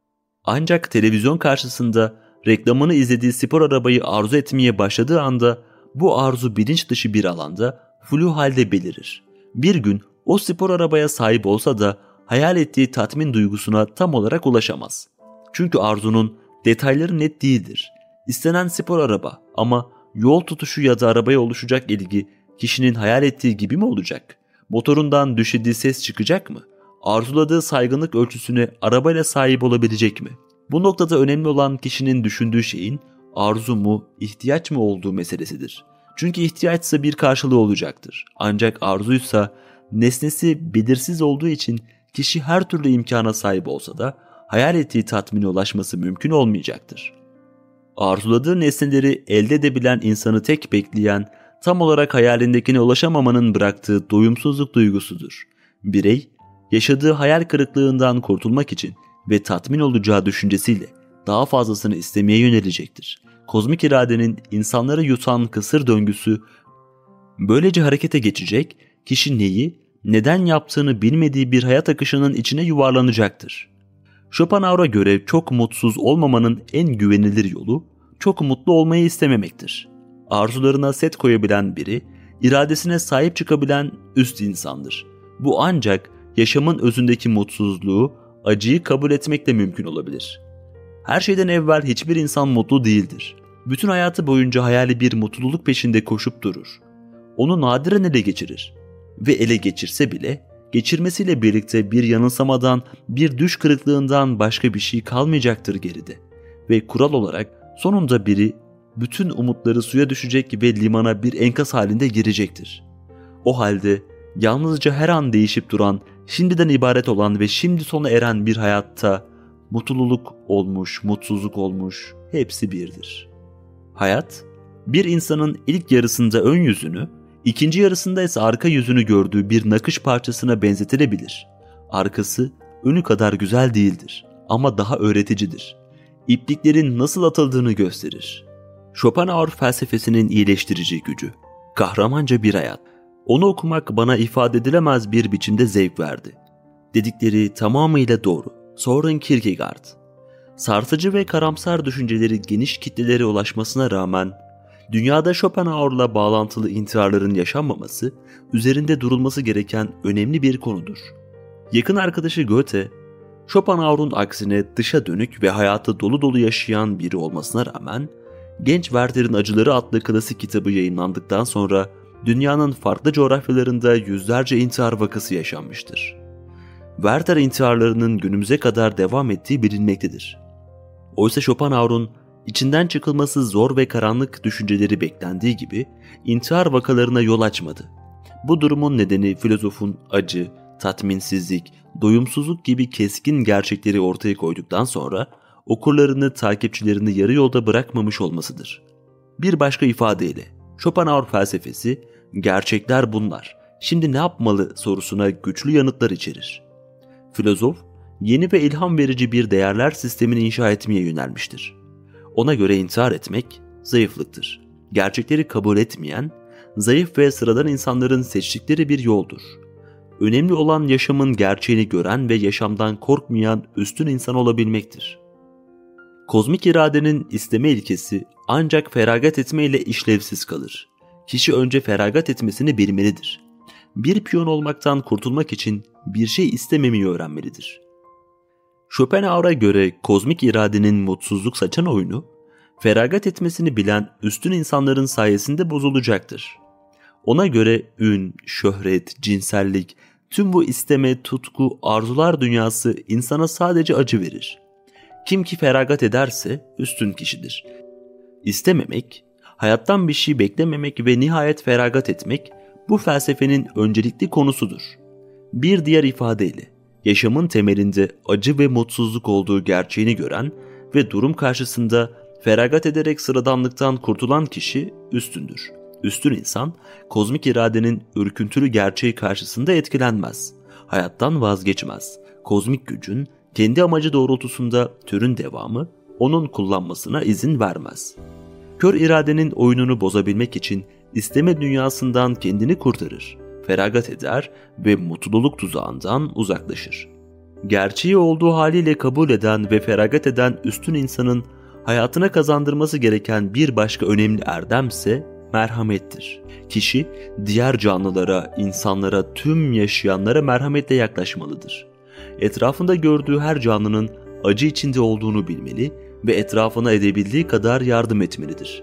Ancak televizyon karşısında reklamını izlediği spor arabayı arzu etmeye başladığı anda bu arzu bilinç dışı bir alanda flu halde belirir. Bir gün o spor arabaya sahip olsa da hayal ettiği tatmin duygusuna tam olarak ulaşamaz. Çünkü arzunun detayları net değildir. İstenen spor araba ama yol tutuşu ya da arabaya oluşacak ilgi kişinin hayal ettiği gibi mi olacak? Motorundan düşürdiği ses çıkacak mı? Arzuladığı saygınlık ölçüsüne arabayla sahip olabilecek mi? Bu noktada önemli olan kişinin düşündüğü şeyin arzu mu, ihtiyaç mı olduğu meselesidir. Çünkü ihtiyaçsa bir karşılığı olacaktır. Ancak arzuysa nesnesi belirsiz olduğu için kişi her türlü imkana sahip olsa da hayal ettiği tatmine ulaşması mümkün olmayacaktır. Arzuladığı nesneleri elde edebilen insanı tek bekleyen, tam olarak hayalindekine ulaşamamanın bıraktığı doyumsuzluk duygusudur. Birey, yaşadığı hayal kırıklığından kurtulmak için ve tatmin olacağı düşüncesiyle daha fazlasını istemeye yönelecektir. Kozmik iradenin insanları yutan kısır döngüsü böylece harekete geçecek, kişi neyi, neden yaptığını bilmediği bir hayat akışının içine yuvarlanacaktır. Schopenhauer'a göre çok mutsuz olmamanın en güvenilir yolu, çok mutlu olmayı istememektir. Arzularına set koyabilen biri, iradesine sahip çıkabilen üst insandır. Bu ancak yaşamın özündeki mutsuzluğu, acıyı kabul etmekle mümkün olabilir. Her şeyden evvel hiçbir insan mutlu değildir. Bütün hayatı boyunca hayali bir mutluluk peşinde koşup durur. Onu nadiren ele geçirir. Ve ele geçirse bile, geçirmesiyle birlikte bir yanılsamadan, bir düş kırıklığından başka bir şey kalmayacaktır geride. Ve kural olarak sonunda biri bütün umutları suya düşecek ve limana bir enkaz halinde girecektir. O halde yalnızca her an değişip duran, şimdiden ibaret olan ve şimdi sona eren bir hayatta mutluluk olmuş, mutsuzluk olmuş, hepsi birdir. Hayat, bir insanın ilk yarısında ön yüzünü, ikinci yarısında ise arka yüzünü gördüğü bir nakış parçasına benzetilebilir. Arkası önü kadar güzel değildir ama daha öğreticidir. İpliklerin nasıl atıldığını gösterir. Schopenhauer felsefesinin iyileştirici gücü, kahramanca bir hayat. Onu okumak bana ifade edilemez bir biçimde zevk verdi. Dedikleri tamamıyla doğru. Søren Kierkegaard. Sarsıcı ve karamsar düşünceleri geniş kitlelere ulaşmasına rağmen dünyada Schopenhauer'la bağlantılı intiharların yaşanmaması üzerinde durulması gereken önemli bir konudur. Yakın arkadaşı Goethe, Schopenhauer'un aksine dışa dönük ve hayatı dolu dolu yaşayan biri olmasına rağmen Genç Werther'in Acıları adlı klasik kitabı yayınlandıktan sonra dünyanın farklı coğrafyalarında yüzlerce intihar vakası yaşanmıştır. Werther intiharlarının günümüze kadar devam ettiği bilinmektedir. Oysa Schopenhauer'un içinden çıkılması zor ve karanlık düşünceleri beklendiği gibi intihar vakalarına yol açmadı. Bu durumun nedeni filozofun acı, tatminsizlik, doyumsuzluk gibi keskin gerçekleri ortaya koyduktan sonra okurlarını, takipçilerini yarı yolda bırakmamış olmasıdır. Bir başka ifadeyle Schopenhauer felsefesi Gerçekler bunlar. Şimdi ne yapmalı sorusuna güçlü yanıtlar içerir. Filozof, yeni ve ilham verici bir değerler sistemini inşa etmeye yönelmiştir. Ona göre intihar etmek zayıflıktır. Gerçekleri kabul etmeyen, zayıf ve sıradan insanların seçtikleri bir yoldur. Önemli olan yaşamın gerçeğini gören ve yaşamdan korkmayan üstün insan olabilmektir. Kozmik iradenin isteme ilkesi ancak feragat etmeyle işlevsiz kalır. Kişi önce feragat etmesini bilmelidir. Bir piyon olmaktan kurtulmak için bir şey istememeyi öğrenmelidir. Schopenhauer'a göre kozmik iradenin mutsuzluk saçan oyunu, feragat etmesini bilen üstün insanların sayesinde bozulacaktır. Ona göre ün, şöhret, cinsellik, tüm bu isteme, tutku, arzular dünyası insana sadece acı verir. Kim ki feragat ederse üstün kişidir. İstememek, hayattan bir şey beklememek ve nihayet feragat etmek bu felsefenin öncelikli konusudur. Bir diğer ifadeyle, yaşamın temelinde acı ve mutsuzluk olduğu gerçeğini gören ve durum karşısında feragat ederek sıradanlıktan kurtulan kişi üstündür. Üstün insan, kozmik iradenin ürküntülü gerçeği karşısında etkilenmez. Hayattan vazgeçmez. Kozmik gücün kendi amacı doğrultusunda türün devamı onun kullanmasına izin vermez. Kör iradenin oyununu bozabilmek için isteme dünyasından kendini kurtarır, feragat eder ve mutluluk tuzağından uzaklaşır. Gerçeği olduğu haliyle kabul eden ve feragat eden üstün insanın hayatına kazandırması gereken bir başka önemli erdemse merhamettir. Kişi diğer canlılara, insanlara, tüm yaşayanlara merhametle yaklaşmalıdır. Etrafında gördüğü her canlının acı içinde olduğunu bilmeli ve etrafına edebildiği kadar yardım etmelidir.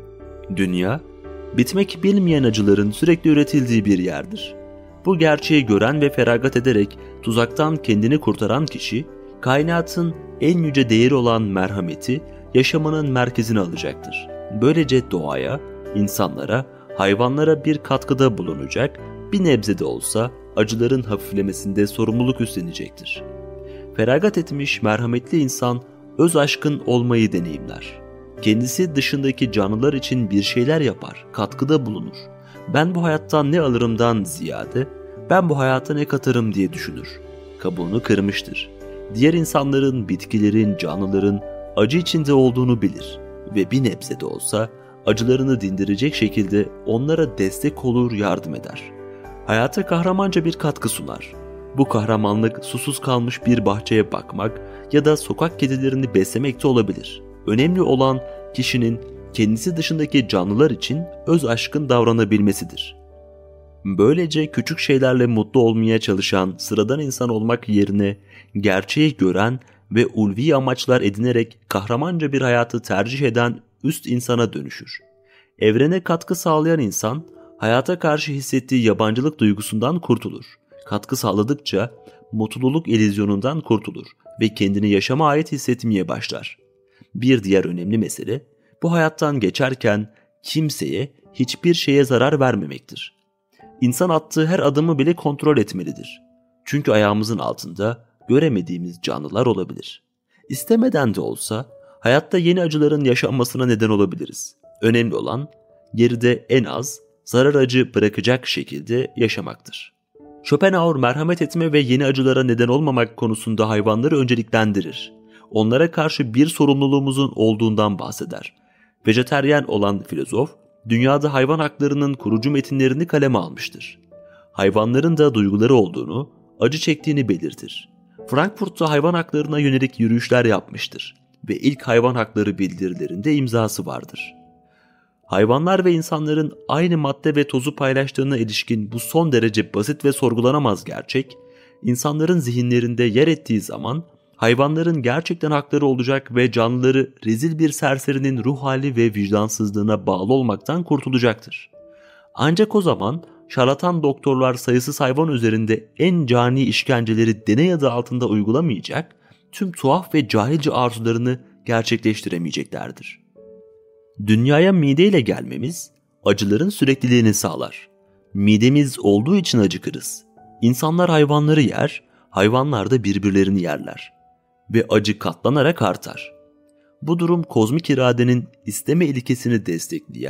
Dünya, bitmek bilmeyen acıların sürekli üretildiği bir yerdir. Bu gerçeği gören ve feragat ederek tuzaktan kendini kurtaran kişi, kainatın en yüce değeri olan merhameti yaşamının merkezine alacaktır. Böylece doğaya, insanlara, hayvanlara bir katkıda bulunacak, bir nebze de olsa acıların hafiflemesinde sorumluluk üstlenecektir. Feragat etmiş merhametli insan öz aşkın olmayı deneyimler. Kendisi dışındaki canlılar için bir şeyler yapar, katkıda bulunur. Ben bu hayattan ne alırımdan ziyade ben bu hayata ne katarım diye düşünür. Kabuğunu kırmıştır. Diğer insanların, bitkilerin, canlıların acı içinde olduğunu bilir ve bir nebze de olsa acılarını dindirecek şekilde onlara destek olur, yardım eder. Hayata kahramanca bir katkı sunar. Bu kahramanlık susuz kalmış bir bahçeye bakmak ya da sokak kedilerini beslemek de olabilir. Önemli olan kişinin kendisi dışındaki canlılar için öz aşkın davranabilmesidir. Böylece küçük şeylerle mutlu olmaya çalışan sıradan insan olmak yerine gerçeği gören ve ulvi amaçlar edinerek kahramanca bir hayatı tercih eden üst insana dönüşür. Evrene katkı sağlayan insan, hayata karşı hissettiği yabancılık duygusundan kurtulur. Katkı sağladıkça mutluluk illüzyonundan kurtulur ve kendini yaşama ait hissetmeye başlar. Bir diğer önemli mesele, bu hayattan geçerken kimseye, hiçbir şeye zarar vermemektir. İnsan attığı her adımı bile kontrol etmelidir. Çünkü ayağımızın altında göremediğimiz canlılar olabilir. İstemeden de olsa hayatta yeni acıların yaşanmasına neden olabiliriz. Önemli olan geride en az zarar acı bırakacak şekilde yaşamaktır. Schopenhauer merhamet etme ve yeni acılara neden olmamak konusunda hayvanları önceliklendirir. Onlara karşı bir sorumluluğumuzun olduğundan bahseder. Vejeteryen olan filozof, dünyada hayvan haklarının kurucu metinlerini kaleme almıştır. Hayvanların da duyguları olduğunu, acı çektiğini belirtir. Frankfurt'ta hayvan haklarına yönelik yürüyüşler yapmıştır ve ilk hayvan hakları bildirilerinde imzası vardır. Hayvanlar ve insanların aynı madde ve tozu paylaştığına ilişkin bu son derece basit ve sorgulanamaz gerçek, insanların zihinlerinde yer ettiği zaman hayvanların gerçekten hakları olacak ve canlıları rezil bir serserinin ruh hali ve vicdansızlığına bağlı olmaktan kurtulacaktır. Ancak o zaman şarlatan doktorlar sayısız hayvan üzerinde en cani işkenceleri deney adı altında uygulamayacak, tüm tuhaf ve cahilce arzularını gerçekleştiremeyeceklerdir. Dünyaya mideyle gelmemiz acıların sürekliliğini sağlar. Midemiz olduğu için acıkırız. İnsanlar hayvanları yer, hayvanlar da birbirlerini yerler. Ve acı katlanarak artar. Bu durum kozmik iradenin isteme ilkesini destekleyen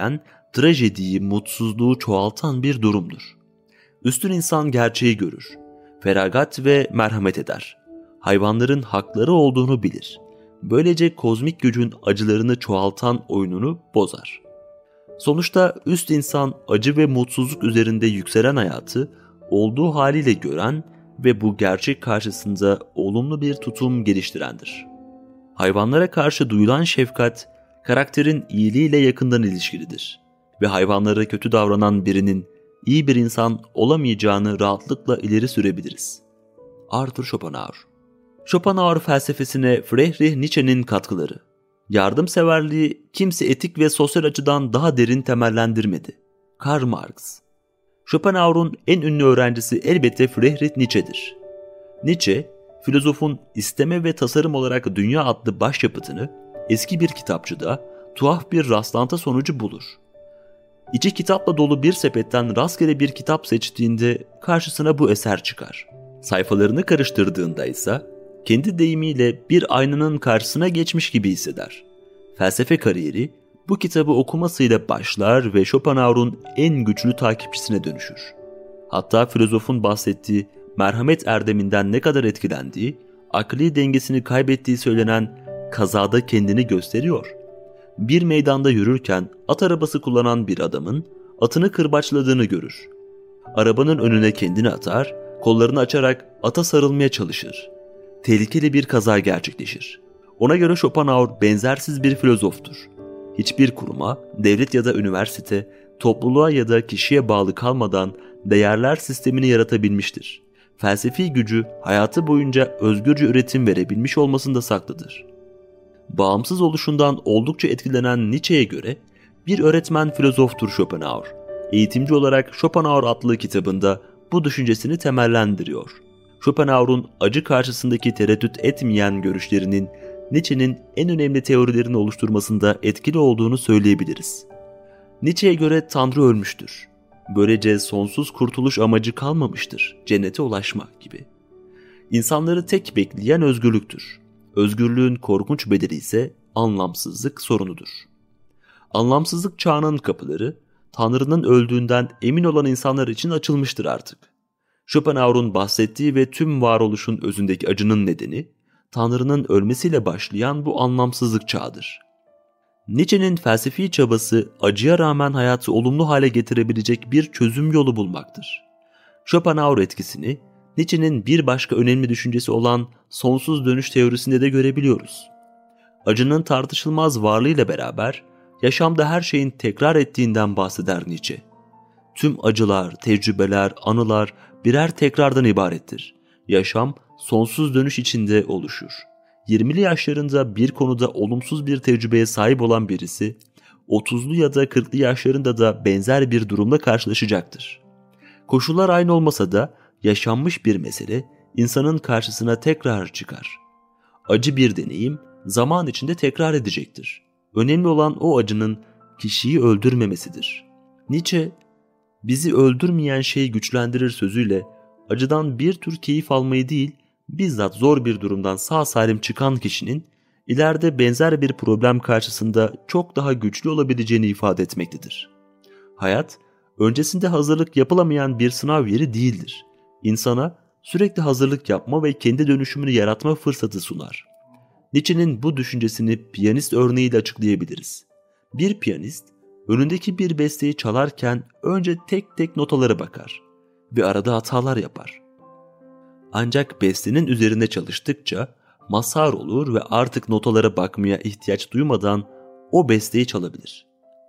trajediyi, mutsuzluğu çoğaltan bir durumdur. Üstün insan gerçeği görür, feragat ve merhamet eder. Hayvanların hakları olduğunu bilir. Böylece kozmik gücün acılarını çoğaltan oyununu bozar. Sonuçta üst insan acı ve mutsuzluk üzerinde yükselen hayatı olduğu haliyle gören ve bu gerçek karşısında olumlu bir tutum geliştirendir. Hayvanlara karşı duyulan şefkat, karakterin iyiliğiyle yakından ilişkilidir ve hayvanlara kötü davranan birinin iyi bir insan olamayacağını rahatlıkla ileri sürebiliriz. Arthur Schopenhauer. Schopenhauer felsefesine Friedrich Nietzsche'nin katkıları. Yardımseverliği kimse etik ve sosyal açıdan daha derin temellendirmedi. Karl Marx. Schopenhauer'un en ünlü öğrencisi elbette Friedrich Nietzsche'dir. Nietzsche, filozofun İsteme ve Tasarım olarak Dünya adlı başyapıtını eski bir kitapçıda tuhaf bir rastlantı sonucu bulur. İçi kitapla dolu bir sepetten rastgele bir kitap seçtiğinde karşısına bu eser çıkar. Sayfalarını karıştırdığında ise kendi deyimiyle bir aynanın karşısına geçmiş gibi hisseder. Felsefe kariyeri bu kitabı okumasıyla başlar ve Schopenhauer'un en güçlü takipçisine dönüşür. Hatta filozofun bahsettiği merhamet erdeminden ne kadar etkilendiği, akli dengesini kaybettiği söylenen kazada kendini gösteriyor. Bir meydanda yürürken at arabası kullanan bir adamın atını kırbaçladığını görür. Arabanın önüne kendini atar, kollarını açarak ata sarılmaya çalışır. Tehlikeli bir kaza gerçekleşir. Ona göre Schopenhauer benzersiz bir filozoftur. Hiçbir kuruma, devlet ya da üniversite, topluluğa ya da kişiye bağlı kalmadan değerler sistemini yaratabilmiştir. Felsefi gücü hayatı boyunca özgürce üretim verebilmiş olmasında saklıdır. Bağımsız oluşundan oldukça etkilenen Nietzsche'ye göre bir öğretmen filozoftur Schopenhauer. Eğitimci olarak Schopenhauer adlı kitabında bu düşüncesini temellendiriyor. Schopenhauer'un acı karşısındaki tereddüt etmeyen görüşlerinin Nietzsche'nin en önemli teorilerini oluşturmasında etkili olduğunu söyleyebiliriz. Nietzsche'ye göre Tanrı ölmüştür. Böylece sonsuz kurtuluş amacı kalmamıştır, cennete ulaşmak gibi. İnsanları tek bekleyen özgürlüktür. Özgürlüğün korkunç bedeli ise anlamsızlık sorunudur. Anlamsızlık çağının kapıları, Tanrı'nın öldüğünden emin olan insanlar için açılmıştır artık. Schopenhauer'un bahsettiği ve tüm varoluşun özündeki acının nedeni, Tanrı'nın ölmesiyle başlayan bu anlamsızlık çağıdır. Nietzsche'nin felsefi çabası acıya rağmen hayatı olumlu hale getirebilecek bir çözüm yolu bulmaktır. Schopenhauer etkisini Nietzsche'nin bir başka önemli düşüncesi olan sonsuz dönüş teorisinde de görebiliyoruz. Acının tartışılmaz varlığıyla beraber yaşamda her şeyin tekrar ettiğinden bahseder Nietzsche. Tüm acılar, tecrübeler, anılar birer tekrardan ibarettir. Yaşam sonsuz dönüş içinde oluşur. yirmili yaşlarında bir konuda olumsuz bir tecrübeye sahip olan birisi, otuzlu ya da kırklı yaşlarında da benzer bir durumla karşılaşacaktır. Koşullar aynı olmasa da yaşanmış bir mesele insanın karşısına tekrar çıkar. Acı bir deneyim zaman içinde tekrar edecektir. Önemli olan o acının kişiyi öldürmemesidir. Nietzsche, bizi öldürmeyen şey güçlendirir sözüyle acıdan bir tür keyif almayı değil, bizzat zor bir durumdan sağ salim çıkan kişinin ileride benzer bir problem karşısında çok daha güçlü olabileceğini ifade etmektedir. Hayat, öncesinde hazırlık yapılamayan bir sınav yeri değildir. İnsana sürekli hazırlık yapma ve kendi dönüşümünü yaratma fırsatı sunar. Nietzsche'nin bu düşüncesini piyanist örneğiyle açıklayabiliriz. Bir piyanist, önündeki bir besteyi çalarken önce tek tek notalara bakar ve arada hatalar yapar. Ancak bestenin üzerinde çalıştıkça mazhar olur ve artık notalara bakmaya ihtiyaç duymadan o besteyi çalabilir.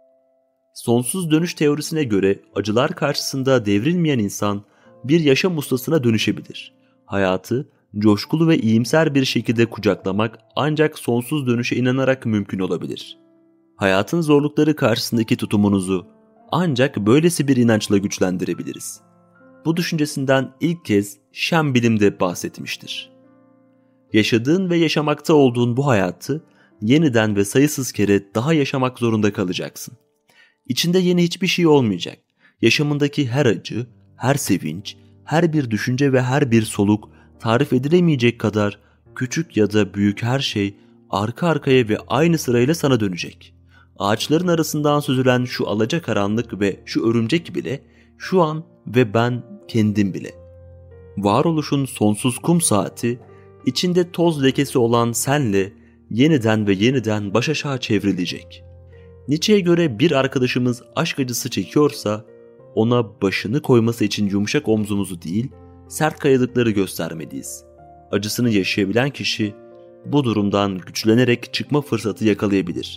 Sonsuz dönüş teorisine göre acılar karşısında devrilmeyen insan bir yaşam ustasına dönüşebilir. Hayatı coşkulu ve iyimser bir şekilde kucaklamak ancak sonsuz dönüşe inanarak mümkün olabilir. Hayatın zorlukları karşısındaki tutumunuzu ancak böylesi bir inançla güçlendirebiliriz. Bu düşüncesinden ilk kez Şen bilimde bahsetmiştir. Yaşadığın ve yaşamakta olduğun bu hayatı yeniden ve sayısız kere daha yaşamak zorunda kalacaksın. İçinde yeni hiçbir şey olmayacak. Yaşamındaki her acı, her sevinç, her bir düşünce ve her bir soluk tarif edilemeyecek kadar küçük ya da büyük her şey arka arkaya ve aynı sırayla sana dönecek. Ağaçların arasından süzülen şu alacakaranlık ve şu örümcek bile, şu an ve ben kendim bile. Varoluşun sonsuz kum saati, içinde toz lekesi olan senle yeniden ve yeniden baş aşağı çevrilecek. Nietzsche'ye göre bir arkadaşımız aşk acısı çekiyorsa, ona başını koyması için yumuşak omzumuzu değil, sert kayalıkları göstermeliyiz. Acısını yaşayabilen kişi, bu durumdan güçlenerek çıkma fırsatı yakalayabilir.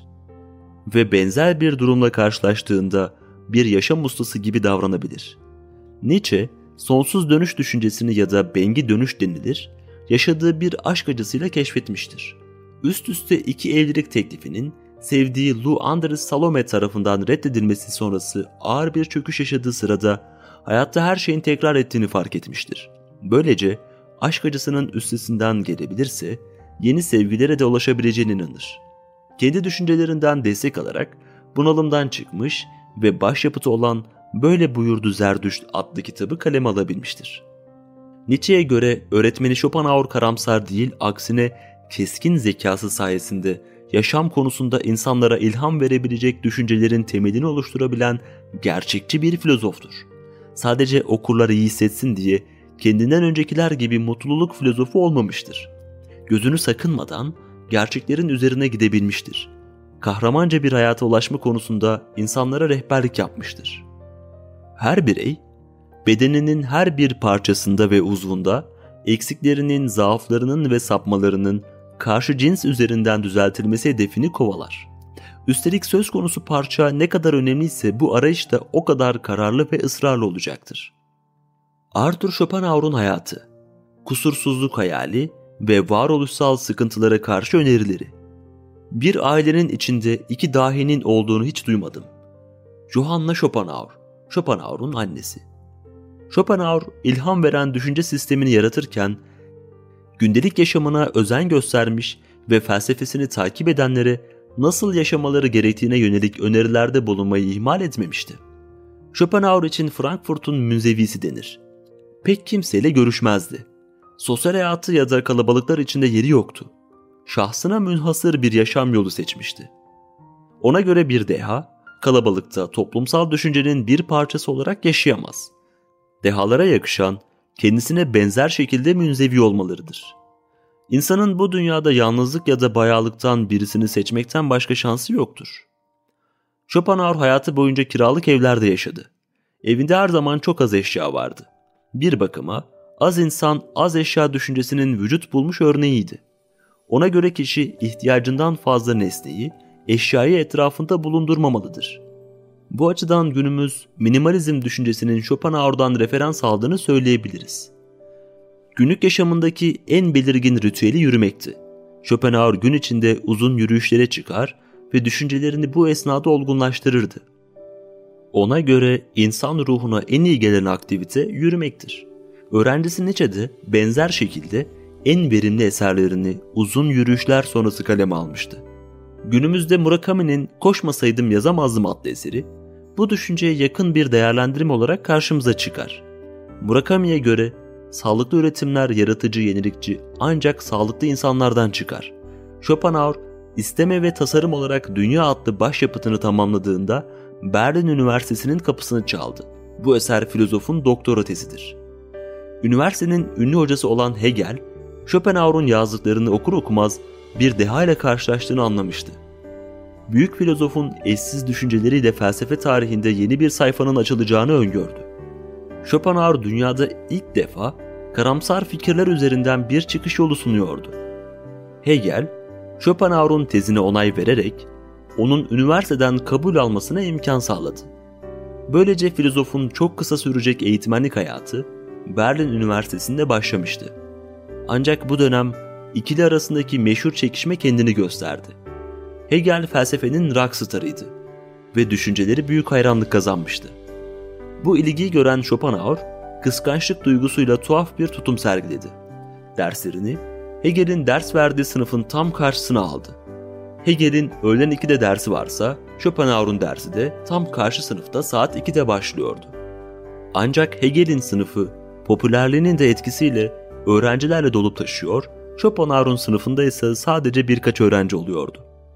Ve benzer bir durumla karşılaştığında bir yaşam ustası gibi davranabilir. Nietzsche, sonsuz dönüş düşüncesini ya da bengi dönüş denilir, yaşadığı bir aşk acısıyla keşfetmiştir. Üst üste iki evlilik teklifinin sevdiği Lou Andres Salome tarafından reddedilmesi sonrası ağır bir çöküş yaşadığı sırada hayatta her şeyin tekrar ettiğini fark etmiştir. Böylece aşk acısının üstesinden gelebilirse yeni sevgilere de ulaşabileceğine inanır. Kendi düşüncelerinden destek alarak bunalımdan çıkmış ve başyapıtı olan Böyle Buyurdu Zerdüşt adlı kitabı kaleme alabilmiştir. Nietzsche'ye göre öğretmeni Schopenhauer karamsar değil, aksine keskin zekası sayesinde yaşam konusunda insanlara ilham verebilecek düşüncelerin temelini oluşturabilen gerçekçi bir filozoftur. Sadece okurlar iyi hissetsin diye kendinden öncekiler gibi mutluluk filozofu olmamıştır. Gözünü sakınmadan gerçeklerin üzerine gidebilmiştir. Kahramanca bir hayata ulaşma konusunda insanlara rehberlik yapmıştır. Her birey, bedeninin her bir parçasında ve uzvunda eksiklerinin, zaaflarının ve sapmalarının karşı cins üzerinden düzeltilmesi hedefini kovalar. Üstelik söz konusu parça ne kadar önemliyse bu arayış da o kadar kararlı ve ısrarlı olacaktır. Arthur Schopenhauer'un hayatı, kusursuzluk hayali ve varoluşsal sıkıntılara karşı önerileri. Bir ailenin içinde iki dahinin olduğunu hiç duymadım. Johanna Schopenhauer, Schopenhauer'un annesi. Schopenhauer, ilham veren düşünce sistemini yaratırken, gündelik yaşamına özen göstermiş ve felsefesini takip edenlere nasıl yaşamaları gerektiğine yönelik önerilerde bulunmayı ihmal etmemişti. Schopenhauer için Frankfurt'un münzevisi denir. Pek kimseyle görüşmezdi. Sosyal hayatı ya da kalabalıklar içinde yeri yoktu. Şahsına münhasır bir yaşam yolu seçmişti. Ona göre bir deha, kalabalıkta toplumsal düşüncenin bir parçası olarak yaşayamaz. Dehalara yakışan, kendisine benzer şekilde münzevi olmalarıdır. İnsanın bu dünyada yalnızlık ya da bayağılıktan birisini seçmekten başka şansı yoktur. Schopenhauer hayatı boyunca kiralık evlerde yaşadı. Evinde her zaman çok az eşya vardı. Bir bakıma az insan az eşya düşüncesinin vücut bulmuş örneğiydi. Ona göre kişi ihtiyacından fazla nesneyi, eşyayı etrafında bulundurmamalıdır. Bu açıdan günümüz minimalizm düşüncesinin Schopenhauer'dan referans aldığını söyleyebiliriz. Günlük yaşamındaki en belirgin ritüeli yürümekti. Schopenhauer gün içinde uzun yürüyüşlere çıkar ve düşüncelerini bu esnada olgunlaştırırdı. Ona göre insan ruhuna en iyi gelen aktivite yürümektir. Öğrencisi Nietzsche de benzer şekilde en verimli eserlerini uzun yürüyüşler sonrası kaleme almıştı. Günümüzde Murakami'nin "Koşmasaydım yazamazdım" adlı eseri bu düşünceye yakın bir değerlendirme olarak karşımıza çıkar. Murakami'ye göre sağlıklı üretimler yaratıcı, yenilikçi ancak sağlıklı insanlardan çıkar. Schopenhauer, İsteme ve Tasarım olarak Dünya adlı başyapıtını tamamladığında Berlin Üniversitesi'nin kapısını çaldı. Bu eser filozofun doktora tezidir. Üniversitenin ünlü hocası olan Hegel, Schopenhauer'un yazdıklarını okur okumaz bir deha ile karşılaştığını anlamıştı. Büyük filozofun eşsiz düşünceleriyle felsefe tarihinde yeni bir sayfanın açılacağını öngördü. Schopenhauer dünyada ilk defa karamsar fikirler üzerinden bir çıkış yolu sunuyordu. Hegel, Schopenhauer'un tezine onay vererek onun üniversiteden kabul almasına imkan sağladı. Böylece filozofun çok kısa sürecek eğitmenlik hayatı Berlin Üniversitesi'nde başlamıştı. Ancak bu dönem ikili arasındaki meşhur çekişme kendini gösterdi. Hegel felsefenin rockstarıydı ve düşünceleri büyük hayranlık kazanmıştı. Bu ilgiyi gören Schopenhauer, kıskançlık duygusuyla tuhaf bir tutum sergiledi. Derslerini Hegel'in ders verdiği sınıfın tam karşısına aldı. Hegel'in öğlen ikide dersi varsa, Schopenhauer'un dersi de tam karşı sınıfta saat ikide başlıyordu. Ancak Hegel'in sınıfı popülerliğinin de etkisiyle öğrencilerle dolup taşıyor, Schopenhauer'un sınıfında ise sadece birkaç öğrenci oluyordu.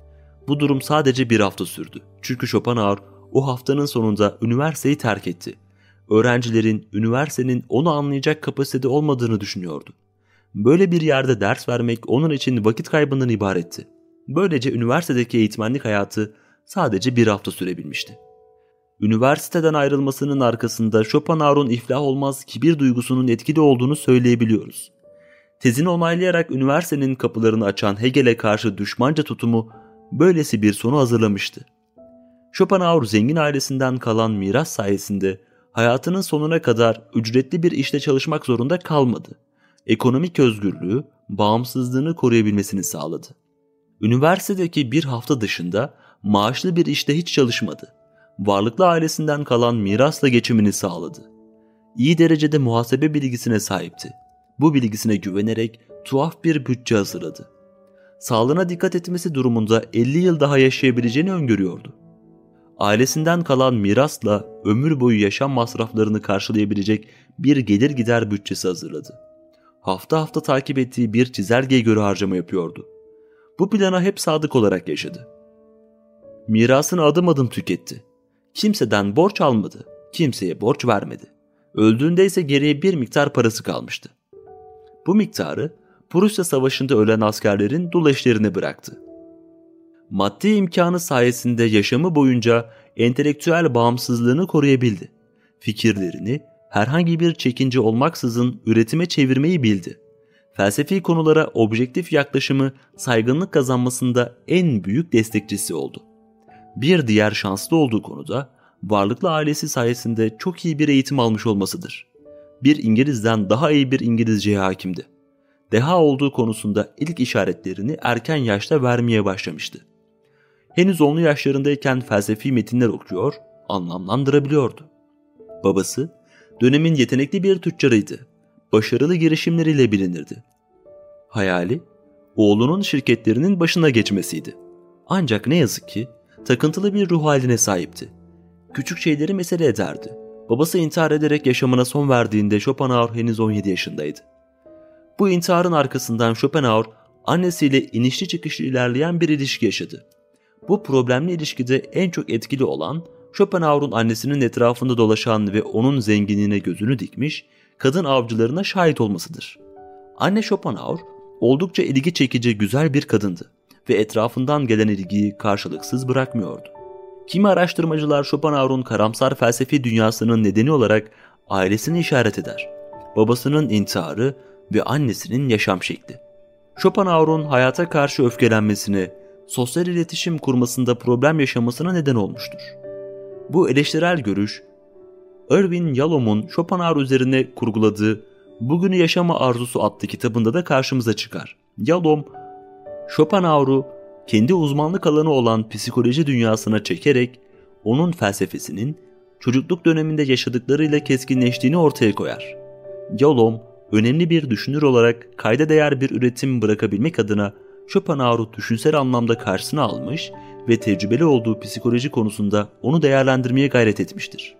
Bu durum sadece bir hafta sürdü. Çünkü Schopenhauer o haftanın sonunda üniversiteyi terk etti. Öğrencilerin üniversitenin onu anlayacak kapasitede olmadığını düşünüyordu. Böyle bir yerde ders vermek onun için vakit kaybından ibaretti. Böylece üniversitedeki eğitmenlik hayatı sadece bir hafta sürebilmişti. Üniversiteden ayrılmasının arkasında Schopenhauer'un iflah olmaz kibir duygusunun etkili olduğunu söyleyebiliyoruz. Tezini onaylayarak üniversitenin kapılarını açan Hegel'e karşı düşmanca tutumu böylesi bir sonu hazırlamıştı. Schopenhauer zengin ailesinden kalan miras sayesinde hayatının sonuna kadar ücretli bir işte çalışmak zorunda kalmadı. Ekonomik özgürlüğü, bağımsızlığını koruyabilmesini sağladı. Üniversitedeki bir hafta dışında maaşlı bir işte hiç çalışmadı. Varlıklı ailesinden kalan mirasla geçimini sağladı. İyi derecede muhasebe bilgisine sahipti. Bu bilgisine güvenerek tuhaf bir bütçe hazırladı. Sağlığına dikkat etmesi durumunda elli yıl daha yaşayabileceğini öngörüyordu. Ailesinden kalan mirasla ömür boyu yaşam masraflarını karşılayabilecek bir gelir gider bütçesi hazırladı. Hafta hafta takip ettiği bir çizelgeye göre harcama yapıyordu. Bu plana hep sadık olarak yaşadı. Mirasını adım adım tüketti. Kimseden borç almadı, kimseye borç vermedi. Öldüğünde ise geriye bir miktar parası kalmıştı. Bu miktarı Prusya Savaşı'nda ölen askerlerin dul eşlerine bıraktı. Maddi imkanı sayesinde yaşamı boyunca entelektüel bağımsızlığını koruyabildi. Fikirlerini herhangi bir çekince olmaksızın üretime çevirmeyi bildi. Felsefi konulara objektif yaklaşımı saygınlık kazanmasında en büyük destekçisi oldu. Bir diğer şanslı olduğu konuda varlıklı ailesi sayesinde çok iyi bir eğitim almış olmasıdır. Bir İngiliz'den daha iyi bir İngilizceye hakimdi. Deha olduğu konusunda ilk işaretlerini erken yaşta vermeye başlamıştı. Henüz onlu yaşlarındayken felsefi metinler okuyor, anlamlandırabiliyordu. Babası, dönemin yetenekli bir tüccarıydı. Başarılı girişimleriyle bilinirdi. Hayali, oğlunun şirketlerinin başına geçmesiydi. Ancak ne yazık ki takıntılı bir ruh haline sahipti. Küçük şeyleri mesele ederdi. Babası intihar ederek yaşamına son verdiğinde Schopenhauer henüz on yedi yaşındaydı. Bu intiharın arkasından Schopenhauer annesiyle inişli çıkışlı ilerleyen bir ilişki yaşadı. Bu problemli ilişkide en çok etkili olan Schopenhauer'un annesinin etrafında dolaşan ve onun zenginliğine gözünü dikmiş kadın avcılarına şahit olmasıdır. Anne Schopenhauer oldukça ilgi çekici güzel bir kadındı ve etrafından gelen ilgiyi karşılıksız bırakmıyordu. Kimi araştırmacılar Schopenhauer'un karamsar felsefi dünyasının nedeni olarak ailesini işaret eder. Babasının intiharı ve annesinin yaşam şekli. Schopenhauer'un hayata karşı öfkelenmesine, sosyal iletişim kurmasında problem yaşamasına neden olmuştur. Bu eleştirel görüş, Irving Yalom'un Schopenhauer üzerine kurguladığı Bugünü Yaşama Arzusu adlı kitabında da karşımıza çıkar. Yalom, Schopenhauer'u kendi uzmanlık alanı olan psikoloji dünyasına çekerek onun felsefesinin çocukluk döneminde yaşadıklarıyla keskinleştiğini ortaya koyar. Yalom, önemli bir düşünür olarak kayda değer bir üretim bırakabilmek adına Schopenhauer'u düşünsel anlamda karşısına almış ve tecrübeli olduğu psikoloji konusunda onu değerlendirmeye gayret etmiştir.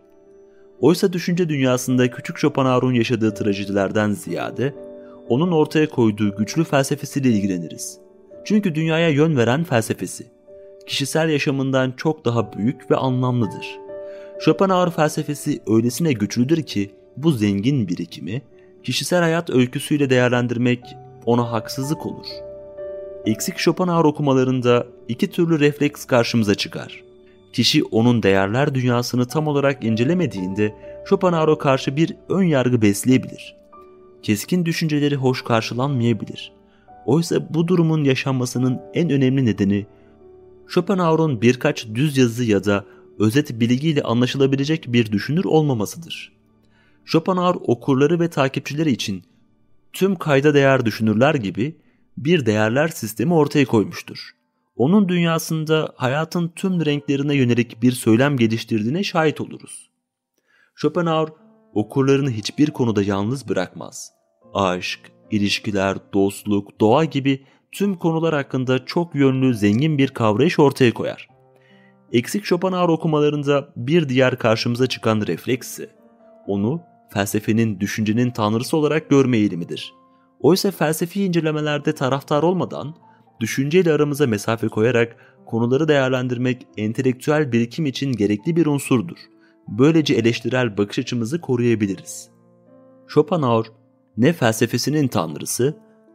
Oysa düşünce dünyasında küçük Schopenhauer'un yaşadığı trajedilerden ziyade onun ortaya koyduğu güçlü felsefesiyle ilgileniriz. Çünkü dünyaya yön veren felsefesi, kişisel yaşamından çok daha büyük ve anlamlıdır. Schopenhauer felsefesi öylesine güçlüdür ki bu zengin birikimi kişisel hayat öyküsüyle değerlendirmek ona haksızlık olur. Eksik Schopenhauer okumalarında iki türlü refleks karşımıza çıkar. Kişi onun değerler dünyasını tam olarak incelemediğinde Schopenhauer'a karşı bir ön yargı besleyebilir. Keskin düşünceleri hoş karşılanmayabilir. Oysa bu durumun yaşanmasının en önemli nedeni Schopenhauer'un birkaç düz yazı ya da özet bilgiyle anlaşılabilecek bir düşünür olmamasıdır. Schopenhauer okurları ve takipçileri için tüm kayda değer düşünürler gibi bir değerler sistemi ortaya koymuştur. Onun dünyasında hayatın tüm renklerine yönelik bir söylem geliştirdiğine şahit oluruz. Schopenhauer okurlarını hiçbir konuda yalnız bırakmaz. Aşk, ilişkiler, dostluk, doğa gibi tüm konular hakkında çok yönlü, zengin bir kavrayış ortaya koyar. Eksik Schopenhauer okumalarında bir diğer karşımıza çıkan refleks ise onu felsefenin, düşüncenin tanrısı olarak görme eğilimidir. Oysa felsefi incelemelerde taraftar olmadan düşünceyle aramıza mesafe koyarak konuları değerlendirmek entelektüel birikim için gerekli bir unsurdur. Böylece eleştirel bakış açımızı koruyabiliriz. Schopenhauer ne felsefesinin tanrısı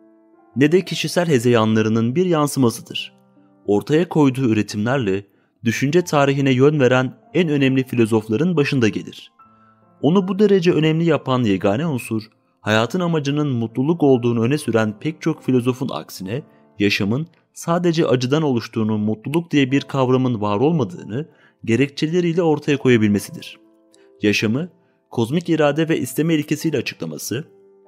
ne de kişisel hezeyanlarının bir yansımasıdır. Ortaya koyduğu üretimlerle düşünce tarihine yön veren en önemli filozofların başında gelir. Onu bu derece önemli yapan yegane unsur, hayatın amacının mutluluk olduğunu öne süren pek çok filozofun aksine, yaşamın sadece acıdan oluştuğunu, mutluluk diye bir kavramın var olmadığını gerekçeleriyle ortaya koyabilmesidir. Yaşamı, kozmik irade ve isteme ilkesiyle açıklaması,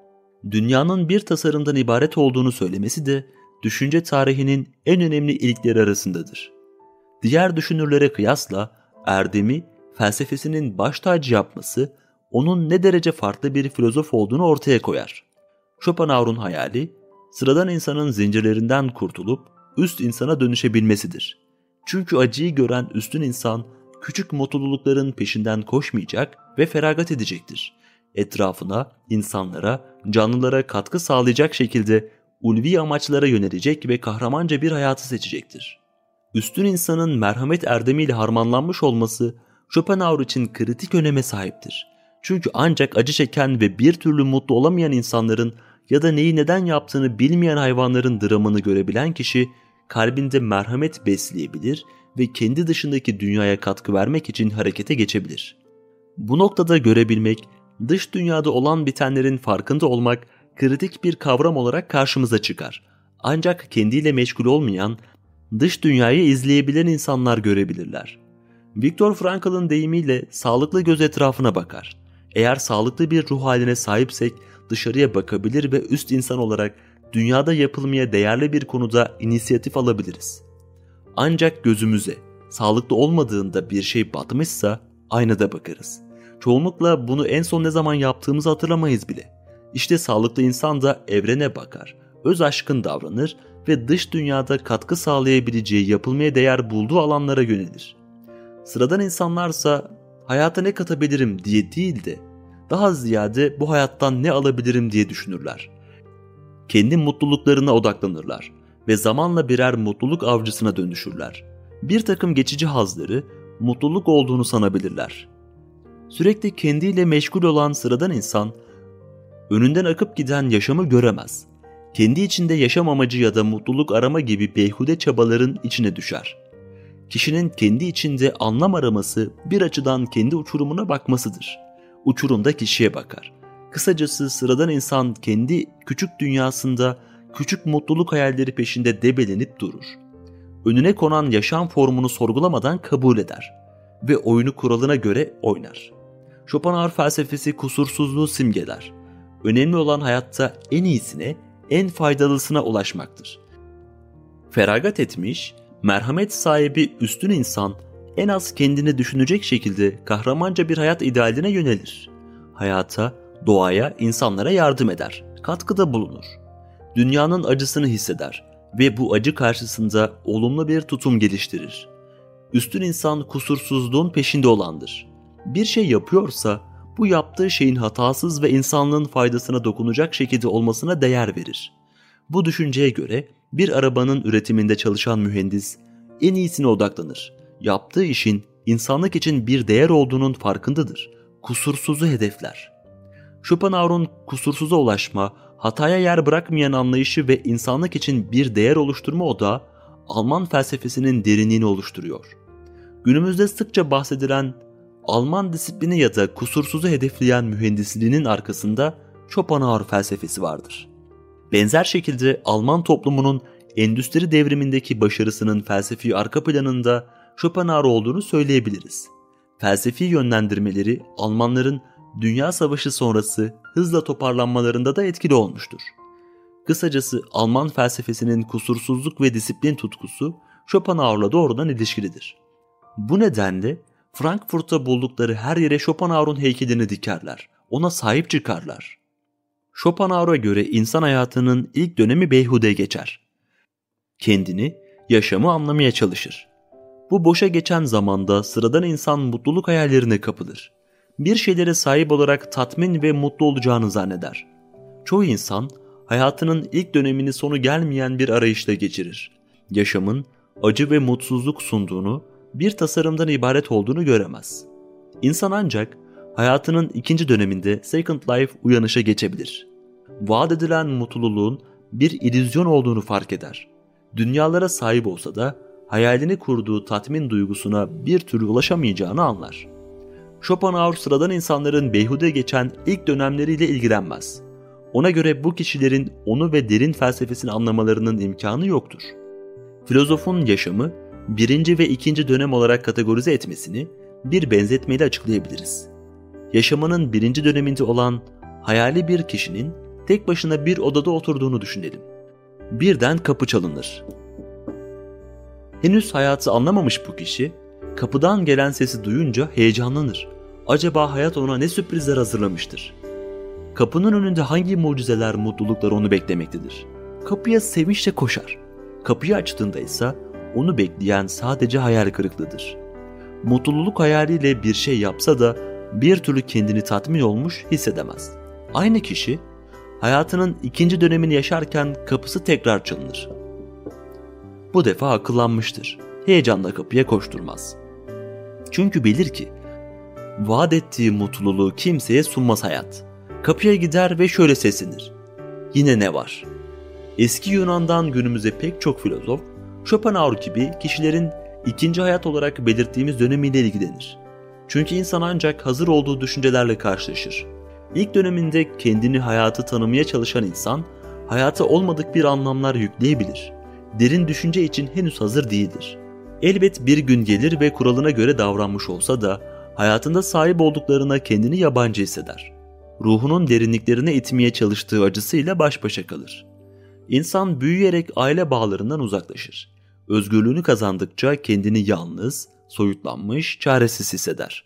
dünyanın bir tasarımdan ibaret olduğunu söylemesi de düşünce tarihinin en önemli ilkleri arasındadır. Diğer düşünürlere kıyasla erdemi felsefesinin baş tacı yapması onun ne derece farklı bir filozof olduğunu ortaya koyar. Schopenhauer'un hayali, sıradan insanın zincirlerinden kurtulup üst insana dönüşebilmesidir. Çünkü acıyı gören üstün insan, küçük mutlulukların peşinden koşmayacak ve feragat edecektir. Etrafına, insanlara, canlılara katkı sağlayacak şekilde ulvi amaçlara yönelecek ve kahramanca bir hayatı seçecektir. Üstün insanın merhamet erdemiyle harmanlanmış olması Schopenhauer için kritik öneme sahiptir. Çünkü ancak acı çeken ve bir türlü mutlu olamayan insanların ya da neyi neden yaptığını bilmeyen hayvanların dramını görebilen kişi kalbinde merhamet besleyebilir ve kendi dışındaki dünyaya katkı vermek için harekete geçebilir. Bu noktada görebilmek, dış dünyada olan bitenlerin farkında olmak kritik bir kavram olarak karşımıza çıkar. Ancak kendiyle meşgul olmayan, dış dünyayı izleyebilen insanlar görebilirler. Viktor Frankl'ın deyimiyle sağlıklı göz etrafına bakar. Eğer sağlıklı bir ruh haline sahipsek dışarıya bakabilir ve üst insan olarak dünyada yapılmaya değerli bir konuda inisiyatif alabiliriz. Ancak gözümüze sağlıklı olmadığında bir şey batmışsa aynada bakarız. Çoğunlukla bunu en son ne zaman yaptığımızı hatırlamayız bile. İşte sağlıklı insan da evrene bakar, öz aşkın davranır ve dış dünyada katkı sağlayabileceği yapılmaya değer bulduğu alanlara yönelir. Sıradan insanlarsa hayata ne katabilirim diye değil de daha ziyade bu hayattan ne alabilirim diye düşünürler. Kendi mutluluklarına odaklanırlar ve zamanla birer mutluluk avcısına dönüşürler. Bir takım geçici hazları mutluluk olduğunu sanabilirler. Sürekli kendiyle meşgul olan sıradan insan önünden akıp giden yaşamı göremez. Kendi içinde yaşam amacı ya da mutluluk arama gibi beyhude çabaların içine düşer. Kişinin kendi içinde anlam araması bir açıdan kendi uçurumuna bakmasıdır. Uçurumda kişiye bakar. Kısacası sıradan insan kendi küçük dünyasında küçük mutluluk hayalleri peşinde debelenip durur. Önüne konan yaşam formunu sorgulamadan kabul eder ve oyunu kuralına göre oynar. Schopenhauer felsefesi kusursuzluğu simgeler. Önemli olan hayatta en iyisine, en faydalısına ulaşmaktır. Feragat etmiş, merhamet sahibi üstün insan en az kendini düşünecek şekilde kahramanca bir hayat idealine yönelir. Hayata, doğaya, insanlara yardım eder, katkıda bulunur. Dünyanın acısını hisseder ve bu acı karşısında olumlu bir tutum geliştirir. Üstün insan kusursuzluğun peşinde olandır. Bir şey yapıyorsa bu yaptığı şeyin hatasız ve insanlığın faydasına dokunacak şekilde olmasına değer verir. Bu düşünceye göre bir arabanın üretiminde çalışan mühendis en iyisine odaklanır. Yaptığı işin insanlık için bir değer olduğunun farkındadır. Kusursuzu hedefler. Schopenhauer'un kusursuza ulaşma, hataya yer bırakmayan anlayışı ve insanlık için bir değer oluşturma odağı Alman felsefesinin derinliğini oluşturuyor. Günümüzde sıkça bahsedilen Alman disiplini ya da kusursuzu hedefleyen mühendisliğinin arkasında Schopenhauer felsefesi vardır. Benzer şekilde Alman toplumunun endüstri devrimindeki başarısının felsefi arka planında Schopenhauer olduğunu söyleyebiliriz. Felsefi yönlendirmeleri Almanların Dünya Savaşı sonrası hızla toparlanmalarında da etkili olmuştur. Kısacası Alman felsefesinin kusursuzluk ve disiplin tutkusu Schopenhauer'la doğrudan ilişkilidir. Bu nedenle Frankfurt'ta buldukları her yere Schopenhauer'un heykelini dikerler, ona sahip çıkarlar. Schopenhauer'a göre insan hayatının ilk dönemi beyhude geçer. Kendini, yaşamı anlamaya çalışır. Bu boşa geçen zamanda sıradan insan mutluluk hayallerine kapılır. Bir şeylere sahip olarak tatmin ve mutlu olacağını zanneder. Çoğu insan hayatının ilk dönemini sonu gelmeyen bir arayışla geçirir. Yaşamın acı ve mutsuzluk sunduğunu, bir tasarımdan ibaret olduğunu göremez. İnsan ancak hayatının ikinci döneminde Second Life uyanışa geçebilir. Vaat edilen mutluluğun bir illüzyon olduğunu fark eder. Dünyalara sahip olsa da hayalini kurduğu tatmin duygusuna bir türlü ulaşamayacağını anlar. Schopenhauer sıradan insanların beyhude geçen ilk dönemleriyle ilgilenmez. Ona göre bu kişilerin onu ve derin felsefesini anlamalarının imkanı yoktur. Filozofun yaşamı birinci ve ikinci dönem olarak kategorize etmesini bir benzetmeyle açıklayabiliriz. Yaşamının birinci döneminde olan hayali bir kişinin tek başına bir odada oturduğunu düşünelim. Birden kapı çalınır. Henüz hayatı anlamamış bu kişi, kapıdan gelen sesi duyunca heyecanlanır. Acaba hayat ona ne sürprizler hazırlamıştır? Kapının önünde hangi mucizeler, mutluluklar onu beklemektedir? Kapıya sevinçle koşar. Kapıyı açtığında ise onu bekleyen sadece hayal kırıklığıdır. Mutluluk hayaliyle bir şey yapsa da bir türlü kendini tatmin olmuş hissedemez. Aynı kişi hayatının ikinci dönemini yaşarken kapısı tekrar çalınır. Bu defa akıllanmıştır. Heyecanla kapıya koşturmaz. Çünkü bilir ki vaat ettiği mutluluğu kimseye sunmaz hayat. Kapıya gider ve şöyle seslenir: "Yine ne var?" Eski Yunan'dan günümüze pek çok filozof, Schopenhauer gibi kişilerin ikinci hayat olarak belirttiğimiz dönemiyle ilgilenir. Çünkü insan ancak hazır olduğu düşüncelerle karşılaşır. İlk döneminde kendini, hayatı tanımaya çalışan insan, hayata olmadık bir anlamlar yükleyebilir. Derin düşünce için henüz hazır değildir. Elbet bir gün gelir ve kuralına göre davranmış olsa da hayatında sahip olduklarına kendini yabancı hisseder. Ruhunun derinliklerine itmeye çalıştığı acısıyla baş başa kalır. İnsan büyüyerek aile bağlarından uzaklaşır. Özgürlüğünü kazandıkça kendini yalnız, soyutlanmış, çaresiz hisseder.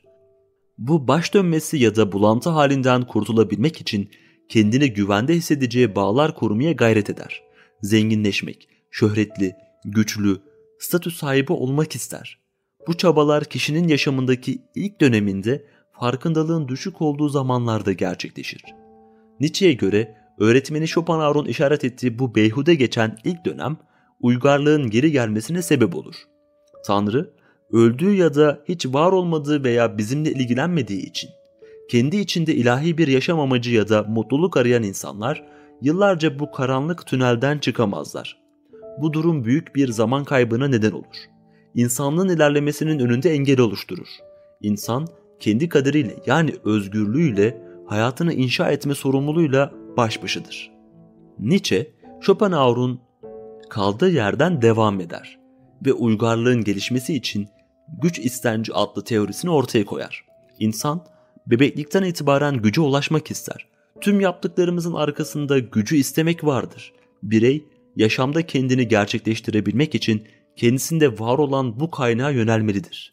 Bu baş dönmesi ya da bulantı halinden kurtulabilmek için kendini güvende hissedeceği bağlar kurmaya gayret eder. Zenginleşmek, şöhretli, güçlü, statü sahibi olmak ister. Bu çabalar kişinin yaşamındaki ilk döneminde farkındalığın düşük olduğu zamanlarda gerçekleşir. Nietzsche'ye göre öğretmeni Schopenhauer'un işaret ettiği bu beyhude geçen ilk dönem uygarlığın geri gelmesine sebep olur. Tanrı, öldüğü ya da hiç var olmadığı veya bizimle ilgilenmediği için kendi içinde ilahi bir yaşam amacı ya da mutluluk arayan insanlar yıllarca bu karanlık tünelden çıkamazlar. Bu durum büyük bir zaman kaybına neden olur. İnsanlığın ilerlemesinin önünde engel oluşturur. İnsan kendi kaderiyle, yani özgürlüğüyle hayatını inşa etme sorumluluğuyla baş başadır. Nietzsche, Schopenhauer'un kaldığı yerden devam eder ve uygarlığın gelişmesi için güç istenci adlı teorisini ortaya koyar. İnsan bebeklikten itibaren güce ulaşmak ister. Tüm yaptıklarımızın arkasında gücü istemek vardır. Birey yaşamda kendini gerçekleştirebilmek için kendisinde var olan bu kaynağa yönelmelidir.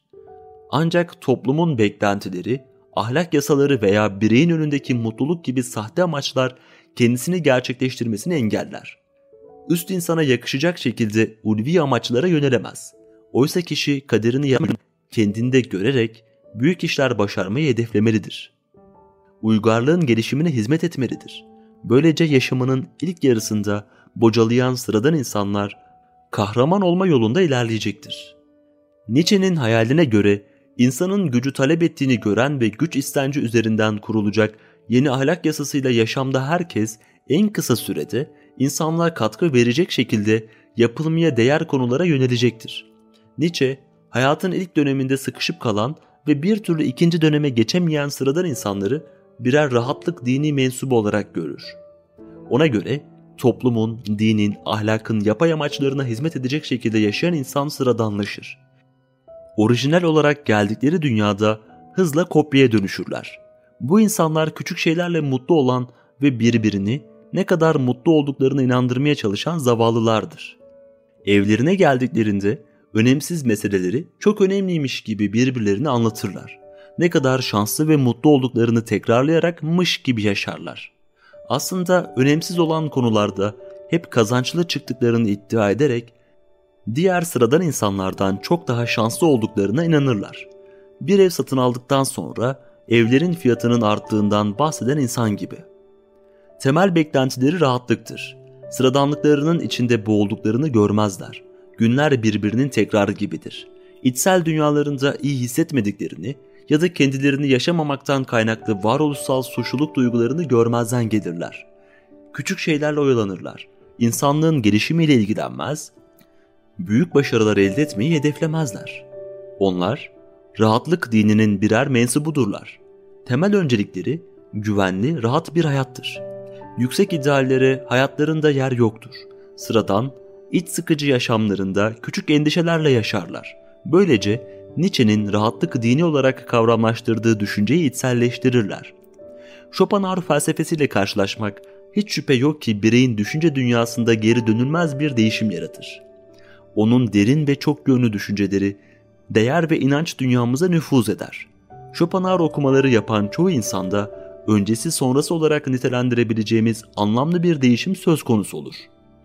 Ancak toplumun beklentileri, ahlak yasaları veya bireyin önündeki mutluluk gibi sahte amaçlar kendisini gerçekleştirmesini engeller. Üst insana yakışacak şekilde ulvi amaçlara yönelemez. Oysa kişi kaderini kendinde görerek büyük işler başarmayı hedeflemelidir. Uygarlığın gelişimine hizmet etmelidir. Böylece yaşamının ilk yarısında bocalayan sıradan insanlar kahraman olma yolunda ilerleyecektir. Nietzsche'nin hayaline göre insanın gücü talep ettiğini gören ve güç istenci üzerinden kurulacak yeni ahlak yasasıyla yaşamda herkes en kısa sürede insanlığa katkı verecek şekilde yapılmaya değer konulara yönelecektir. Nietzsche, hayatın ilk döneminde sıkışıp kalan ve bir türlü ikinci döneme geçemeyen sıradan insanları birer rahatlık dini mensubu olarak görür. Ona göre toplumun, dinin, ahlakın yapay amaçlarına hizmet edecek şekilde yaşayan insan sıradanlaşır. Orijinal olarak geldikleri dünyada hızla kopyaya dönüşürler. Bu insanlar küçük şeylerle mutlu olan ve birbirini ne kadar mutlu olduklarına inandırmaya çalışan zavallılardır. Evlerine geldiklerinde önemsiz meseleleri çok önemliymiş gibi birbirlerine anlatırlar. Ne kadar şanslı ve mutlu olduklarını tekrarlayarak mış gibi yaşarlar. Aslında önemsiz olan konularda hep kazançlı çıktıklarını iddia ederek diğer sıradan insanlardan çok daha şanslı olduklarına inanırlar. Bir ev satın aldıktan sonra evlerin fiyatının arttığından bahseden insan gibi. Temel beklentileri rahatlıktır. Sıradanlıklarının içinde boğulduklarını görmezler. Günler birbirinin tekrarı gibidir. İçsel dünyalarında iyi hissetmediklerini ya da kendilerini yaşamamaktan kaynaklı varoluşsal suçluluk duygularını görmezden gelirler. Küçük şeylerle oyalanırlar. İnsanlığın gelişimiyle ilgilenmez, büyük başarılar elde etmeyi hedeflemezler. Onlar, rahatlık dininin birer mensubudurlar. Temel öncelikleri güvenli, rahat bir hayattır. Yüksek ideallere hayatlarında yer yoktur. Sıradan, iç sıkıcı yaşamlarında küçük endişelerle yaşarlar. Böylece Nietzsche'nin rahatlık dini olarak kavramlaştırdığı düşünceyi içselleştirirler. Schopenhauer felsefesiyle karşılaşmak hiç şüphe yok ki bireyin düşünce dünyasında geri dönülmez bir değişim yaratır. Onun derin ve çok yönlü düşünceleri değer ve inanç dünyamıza nüfuz eder. Schopenhauer okumaları yapan çoğu insanda öncesi sonrası olarak nitelendirebileceğimiz anlamlı bir değişim söz konusu olur.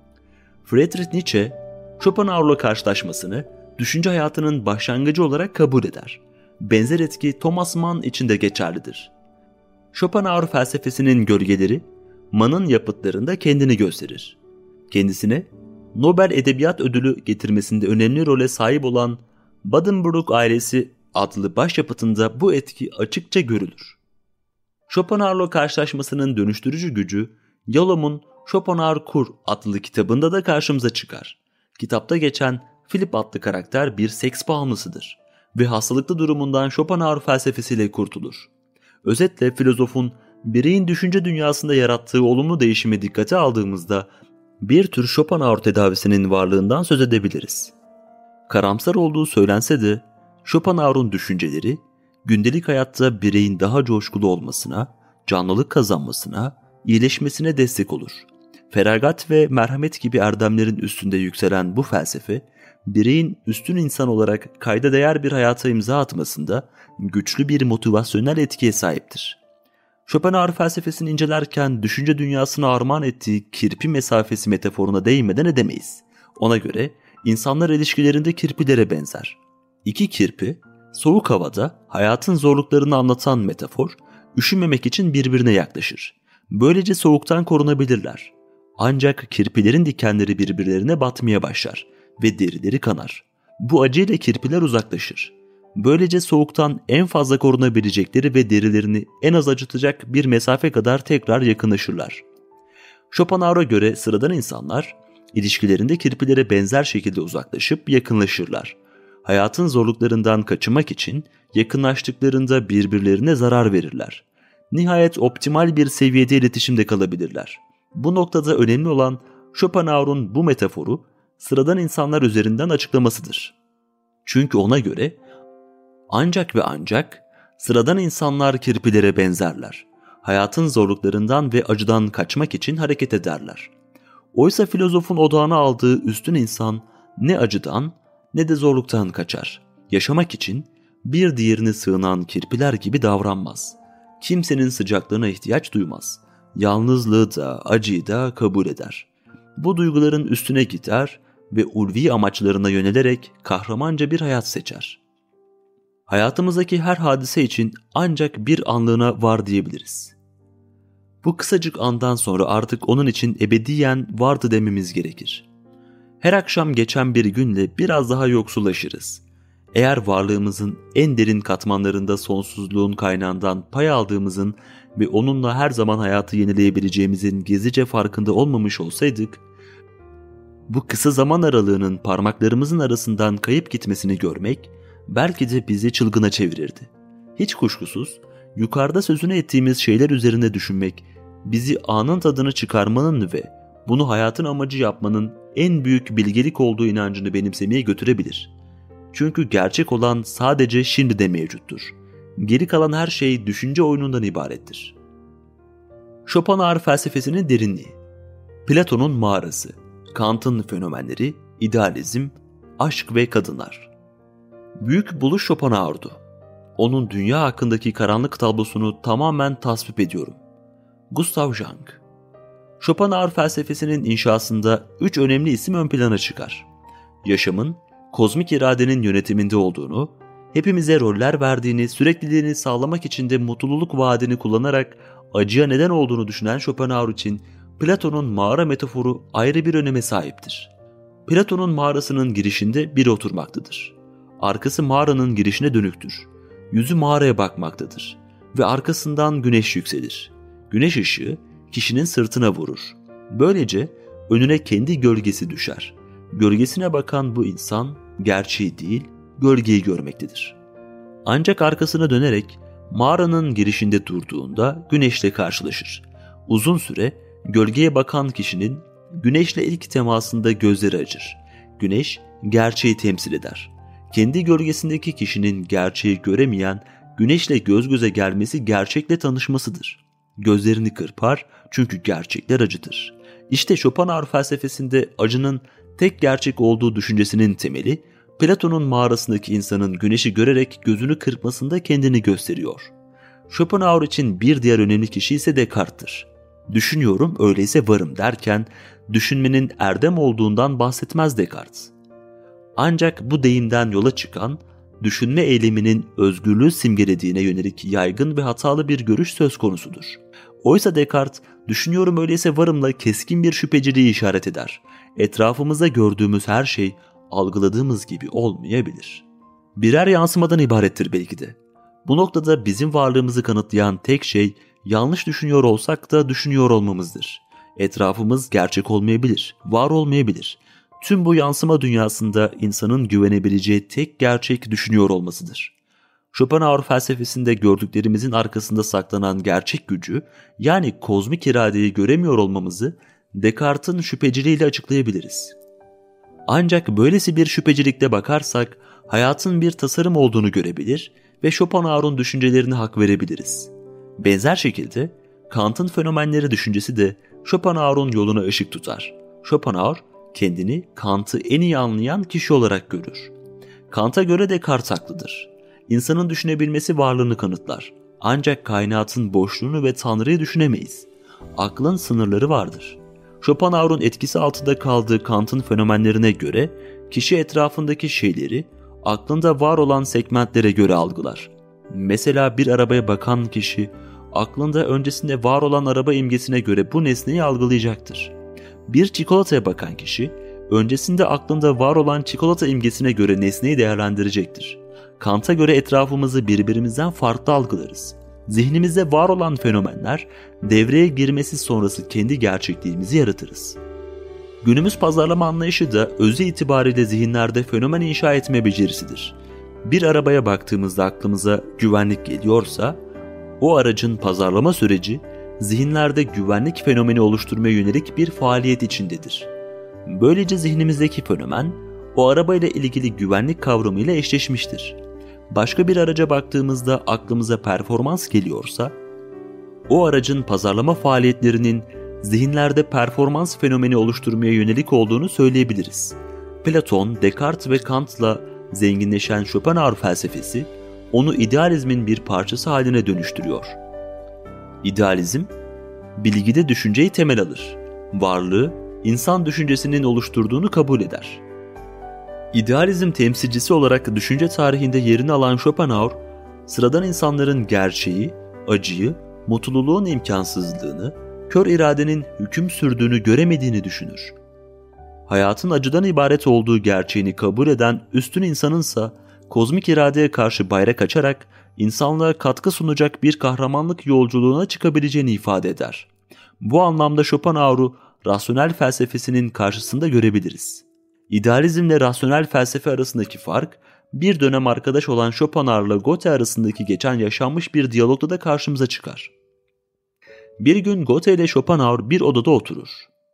Friedrich Nietzsche, Schopenhauer'la karşılaşmasını düşünce hayatının başlangıcı olarak kabul eder. Benzer etki Thomas Mann için de geçerlidir. Schopenhauer felsefesinin gölgeleri, Mann'ın yapıtlarında kendini gösterir. Kendisine Nobel Edebiyat Ödülü getirmesinde önemli role sahip olan Buddenbrook Ailesi adlı başyapıtında bu etki açıkça görülür. Schopenhauer'la karşılaşmasının dönüştürücü gücü, Yalom'un Schopenhauer Kur adlı kitabında da karşımıza çıkar. Kitapta geçen Philip adlı karakter bir seks bağımlısıdır ve hastalıklı durumundan Schopenhauer felsefesiyle kurtulur. Özetle filozofun bireyin düşünce dünyasında yarattığı olumlu değişimi dikkate aldığımızda bir tür Schopenhauer tedavisinin varlığından söz edebiliriz. Karamsar olduğu söylense de Schopenhauer'un düşünceleri gündelik hayatta bireyin daha coşkulu olmasına, canlılık kazanmasına, iyileşmesine destek olur. Feragat ve merhamet gibi erdemlerin üstünde yükselen bu felsefe, bireyin üstün insan olarak kayda değer bir hayata imza atmasında güçlü bir motivasyonel etkiye sahiptir. Schopenhauer felsefesini incelerken düşünce dünyasına armağan ettiği kirpi mesafesi metaforuna değinmeden edemeyiz. Ona göre insanlar ilişkilerinde kirpilere benzer. İki kirpi, soğuk havada hayatın zorluklarını anlatan metafor, üşümemek için birbirine yaklaşır. Böylece soğuktan korunabilirler. Ancak kirpilerin dikenleri birbirlerine batmaya başlar ve derileri kanar. Bu acıyla kirpiler uzaklaşır. Böylece soğuktan en fazla korunabilecekleri ve derilerini en az acıtacak bir mesafe kadar tekrar yakınlaşırlar. Schopenhauer'a göre sıradan insanlar ilişkilerinde kirpilere benzer şekilde uzaklaşıp yakınlaşırlar. Hayatın zorluklarından kaçınmak için yakınlaştıklarında birbirlerine zarar verirler. Nihayet optimal bir seviyede iletişimde kalabilirler. Bu noktada önemli olan Schopenhauer'un bu metaforu sıradan insanlar üzerinden açıklamasıdır. Çünkü ona göre ancak ve ancak sıradan insanlar kirpilere benzerler. Hayatın zorluklarından ve acıdan kaçmak için hareket ederler. Oysa filozofun odağına aldığı üstün insan ne acıdan ne de zorluktan kaçar. Yaşamak için bir diğerine sığınan kirpiler gibi davranmaz. Kimsenin sıcaklığına ihtiyaç duymaz. Yalnızlığı da acıyı da kabul eder. Bu duyguların üstüne gider ve ulvi amaçlarına yönelerek kahramanca bir hayat seçer. Hayatımızdaki her hadise için ancak bir anlığına var diyebiliriz. Bu kısacık andan sonra artık onun için ebediyen vardı dememiz gerekir. Her akşam geçen bir günle biraz daha yoksullaşırız. Eğer varlığımızın en derin katmanlarında sonsuzluğun kaynağından pay aldığımızın ve onunla her zaman hayatı yenileyebileceğimizin gizlice farkında olmamış olsaydık, bu kısa zaman aralığının parmaklarımızın arasından kayıp gitmesini görmek belki de bizi çılgına çevirirdi. Hiç kuşkusuz yukarıda sözünü ettiğimiz şeyler üzerine düşünmek bizi anın tadını çıkarmanın ve bunu hayatın amacı yapmanın en büyük bilgelik olduğu inancını benimsemeye götürebilir. Çünkü gerçek olan sadece şimdi de mevcuttur. Geri kalan her şey düşünce oyunundan ibarettir. Schopenhauer felsefesinin derinliği, Platon'un mağarası, Kant'ın fenomenleri, idealizm, aşk ve kadınlar. Büyük buluş Schopenhauer'du. Onun dünya hakkındaki karanlık tablosunu tamamen tasvip ediyorum. Gustav Jung. Schopenhauer felsefesinin inşasında üç önemli isim ön plana çıkar. Yaşamın, kozmik iradenin yönetiminde olduğunu, hepimize roller verdiğini, sürekliliğini sağlamak için de mutluluk vaadini kullanarak acıya neden olduğunu düşünen Schopenhauer için Platon'un mağara metaforu ayrı bir öneme sahiptir. Platon'un mağarasının girişinde biri oturmaktadır. Arkası mağaranın girişine dönüktür. Yüzü mağaraya bakmaktadır ve arkasından güneş yükselir. Güneş ışığı kişinin sırtına vurur. Böylece önüne kendi gölgesi düşer. Gölgesine bakan bu insan gerçeği değil, gölgeyi görmektedir. Ancak arkasına dönerek mağaranın girişinde durduğunda güneşle karşılaşır. Uzun süre gölgeye bakan kişinin güneşle ilk temasında gözleri acır. Güneş gerçeği temsil eder. Kendi gölgesindeki kişinin gerçeği göremeyen güneşle göz göze gelmesi gerçekle tanışmasıdır. Gözlerini kırpar çünkü gerçekler acıdır. İşte Schopenhauer felsefesinde acının tek gerçek olduğu düşüncesinin temeli, Platon'un mağarasındaki insanın güneşi görerek gözünü kırpmasında kendini gösteriyor. Schopenhauer için bir diğer önemli kişi ise Descartes'tir. Düşünüyorum öyleyse varım derken düşünmenin erdem olduğundan bahsetmez Descartes. Ancak bu deyimden yola çıkan düşünme eyleminin özgürlüğü simgelediğine yönelik yaygın ve hatalı bir görüş söz konusudur. Oysa Descartes düşünüyorum öyleyse varımla keskin bir şüpheciliği işaret eder. Etrafımızda gördüğümüz her şey algıladığımız gibi olmayabilir. Birer yansımadan ibarettir belki de. Bu noktada bizim varlığımızı kanıtlayan tek şey yanlış düşünüyor olsak da düşünüyor olmamızdır. Etrafımız gerçek olmayabilir, var olmayabilir. Tüm bu yansıma dünyasında insanın güvenebileceği tek gerçek düşünüyor olmasıdır. Schopenhauer felsefesinde gördüklerimizin arkasında saklanan gerçek gücü, yani kozmik iradeyi göremiyor olmamızı Descartes'in şüpheciliğiyle açıklayabiliriz. Ancak böylesi bir şüphecilikle bakarsak hayatın bir tasarım olduğunu görebilir ve Schopenhauer'un düşüncelerine hak verebiliriz. Benzer şekilde Kant'ın fenomenleri düşüncesi de Schopenhauer'un yoluna ışık tutar. Schopenhauer kendini Kant'ı en iyi anlayan kişi olarak görür. Kant'a göre Descartes haklıdır. İnsanın düşünebilmesi varlığını kanıtlar. Ancak kainatın boşluğunu ve Tanrı'yı düşünemeyiz. Aklın sınırları vardır. Schopenhauer'un etkisi altında kaldığı Kant'ın fenomenlerine göre kişi etrafındaki şeyleri aklında var olan segmentlere göre algılar. Mesela bir arabaya bakan kişi aklında öncesinde var olan araba imgesine göre bu nesneyi algılayacaktır. Bir çikolataya bakan kişi öncesinde aklında var olan çikolata imgesine göre nesneyi değerlendirecektir. Kant'a göre etrafımızı birbirimizden farklı algılarız. Zihnimizde var olan fenomenler devreye girmesi sonrası kendi gerçekliğimizi yaratırız. Günümüz pazarlama anlayışı da özü itibariyle zihinlerde fenomen inşa etme becerisidir. Bir arabaya baktığımızda aklımıza güvenlik geliyorsa, o aracın pazarlama süreci zihinlerde güvenlik fenomeni oluşturmaya yönelik bir faaliyet içindedir. Böylece zihnimizdeki fenomen o arabayla ilgili güvenlik kavramıyla eşleşmiştir. Başka bir araca baktığımızda aklımıza performans geliyorsa, o aracın pazarlama faaliyetlerinin zihinlerde performans fenomeni oluşturmaya yönelik olduğunu söyleyebiliriz. Platon, Descartes ve Kant'la zenginleşen Schopenhauer felsefesi onu idealizmin bir parçası haline dönüştürüyor. İdealizm, bilgide düşünceyi temel alır. Varlığı, insan düşüncesinin oluşturduğunu kabul eder. İdealizm temsilcisi olarak düşünce tarihinde yerini alan Schopenhauer, sıradan insanların gerçeği, acıyı, mutluluğun imkansızlığını, kör iradenin hüküm sürdüğünü göremediğini düşünür. Hayatın acıdan ibaret olduğu gerçeğini kabul eden üstün insanınsa kozmik iradeye karşı bayrak açarak insanlığa katkı sunacak bir kahramanlık yolculuğuna çıkabileceğini ifade eder. Bu anlamda Schopenhauer'u rasyonel felsefesinin karşısında görebiliriz. İdealizmle rasyonel felsefe arasındaki fark, bir dönem arkadaş olan Schopenhauer'la Goethe arasındaki geçen yaşanmış bir diyalogda da karşımıza çıkar. Bir gün Goethe ile Schopenhauer bir odada oturur.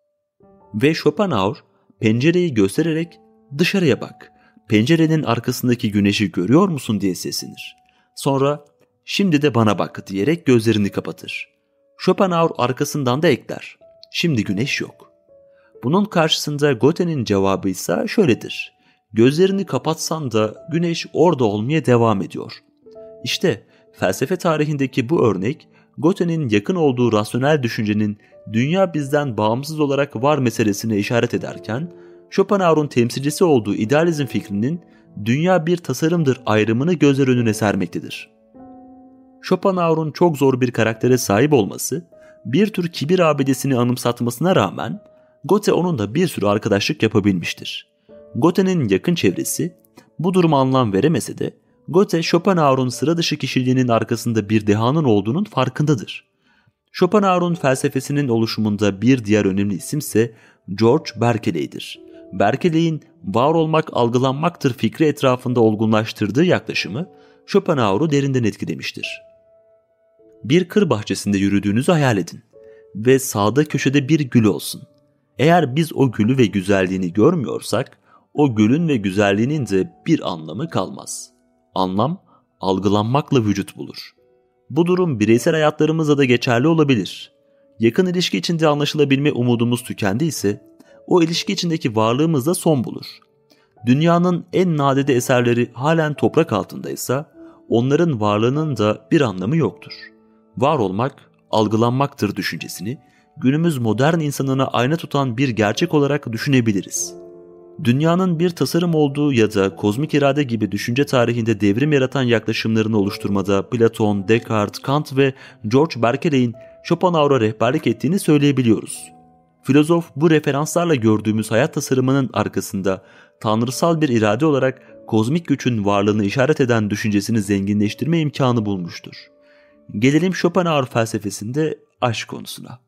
Ve Schopenhauer pencereyi göstererek "Dışarıya bak, pencerenin arkasındaki güneşi görüyor musun?" diye seslenir. Sonra "Şimdi de bana bak" diyerek gözlerini kapatır. Schopenhauer arkasından da ekler: "Şimdi güneş yok." Bunun karşısında Goethe'nin cevabı ise şöyledir: "Gözlerini kapatsan da güneş orada olmaya devam ediyor." İşte felsefe tarihindeki bu örnek, Goethe'nin yakın olduğu rasyonel düşüncenin dünya bizden bağımsız olarak var meselesine işaret ederken, Schopenhauer'un temsilcisi olduğu idealizm fikrinin dünya bir tasarımdır ayrımını gözler önüne sermektedir. Schopenhauer'un çok zor bir karaktere sahip olması, bir tür kibir abidesini anımsatmasına rağmen Goethe onunla bir sürü arkadaşlık yapabilmiştir. Goethe'nin yakın çevresi bu duruma anlam veremese de Goethe, Schopenhauer'un sıra dışı kişiliğinin arkasında bir dehanın olduğunun farkındadır. Schopenhauer'un felsefesinin oluşumunda bir diğer önemli isimse George Berkeley'dir. Berkeley'in var olmak algılanmaktır fikri etrafında olgunlaştırdığı yaklaşımı Schopenhauer'u derinden etkilemiştir. Bir kır bahçesinde yürüdüğünüzü hayal edin ve sağda köşede bir gül olsun. Eğer biz o gülü ve güzelliğini görmüyorsak, o gülün ve güzelliğinin de bir anlamı kalmaz. Anlam, algılanmakla vücut bulur. Bu durum bireysel hayatlarımızda da geçerli olabilir. Yakın ilişki içinde anlaşılabilme umudumuz tükendiyse, o ilişki içindeki varlığımız da son bulur. Dünyanın en nadide eserleri halen toprak altındaysa, onların varlığının da bir anlamı yoktur. Var olmak, algılanmaktır düşüncesini, günümüz modern insanına ayna tutan bir gerçek olarak düşünebiliriz. Dünyanın bir tasarım olduğu ya da kozmik irade gibi düşünce tarihinde devrim yaratan yaklaşımlarını oluşturmada Platon, Descartes, Kant ve George Berkeley'in Schopenhauer'a rehberlik ettiğini söyleyebiliyoruz. Filozof bu referanslarla gördüğümüz hayat tasarımının arkasında tanrısal bir irade olarak kozmik gücün varlığını işaret eden düşüncesini zenginleştirme imkanı bulmuştur. Gelelim Schopenhauer felsefesinde aşk konusuna.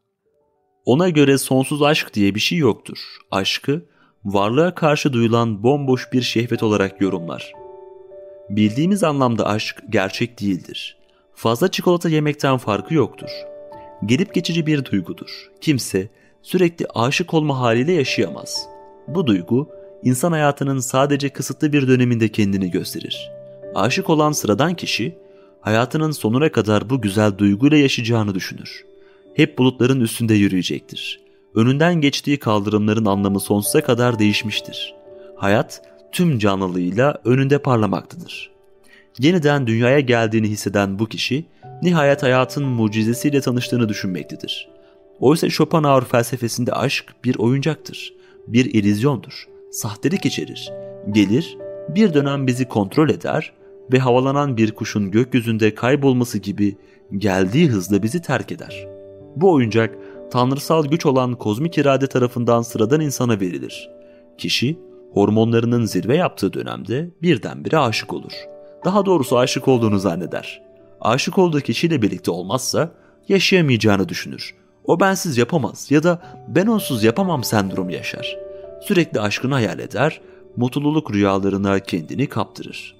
Ona göre sonsuz aşk diye bir şey yoktur. Aşkı, varlığa karşı duyulan bomboş bir şehvet olarak yorumlar. Bildiğimiz anlamda aşk gerçek değildir. Fazla çikolata yemekten farkı yoktur. Gelip geçici bir duygudur. Kimse sürekli aşık olma haliyle yaşayamaz. Bu duygu, insan hayatının sadece kısıtlı bir döneminde kendini gösterir. Aşık olan sıradan kişi, hayatının sonuna kadar bu güzel duyguyla yaşayacağını düşünür. Hep bulutların üstünde yürüyecektir. Önünden geçtiği kaldırımların anlamı sonsuza kadar değişmiştir. Hayat tüm canlılığıyla önünde parlamaktadır. Yeniden dünyaya geldiğini hisseden bu kişi, nihayet hayatın mucizesiyle tanıştığını düşünmektedir. Oysa Schopenhauer felsefesinde aşk bir oyuncaktır, bir illüzyondur, sahtelik içerir. Gelir, bir dönem bizi kontrol eder ve havalanan bir kuşun gökyüzünde kaybolması gibi geldiği hızla bizi terk eder. Bu oyuncak, tanrısal güç olan kozmik irade tarafından sıradan insana verilir. Kişi, hormonlarının zirve yaptığı dönemde birdenbire aşık olur. Daha doğrusu aşık olduğunu zanneder. Aşık olduğu kişiyle birlikte olmazsa yaşayamayacağını düşünür. O bensiz yapamaz ya da ben onsuz yapamam sendromu yaşar. Sürekli aşkını hayal eder, mutluluk rüyalarına kendini kaptırır.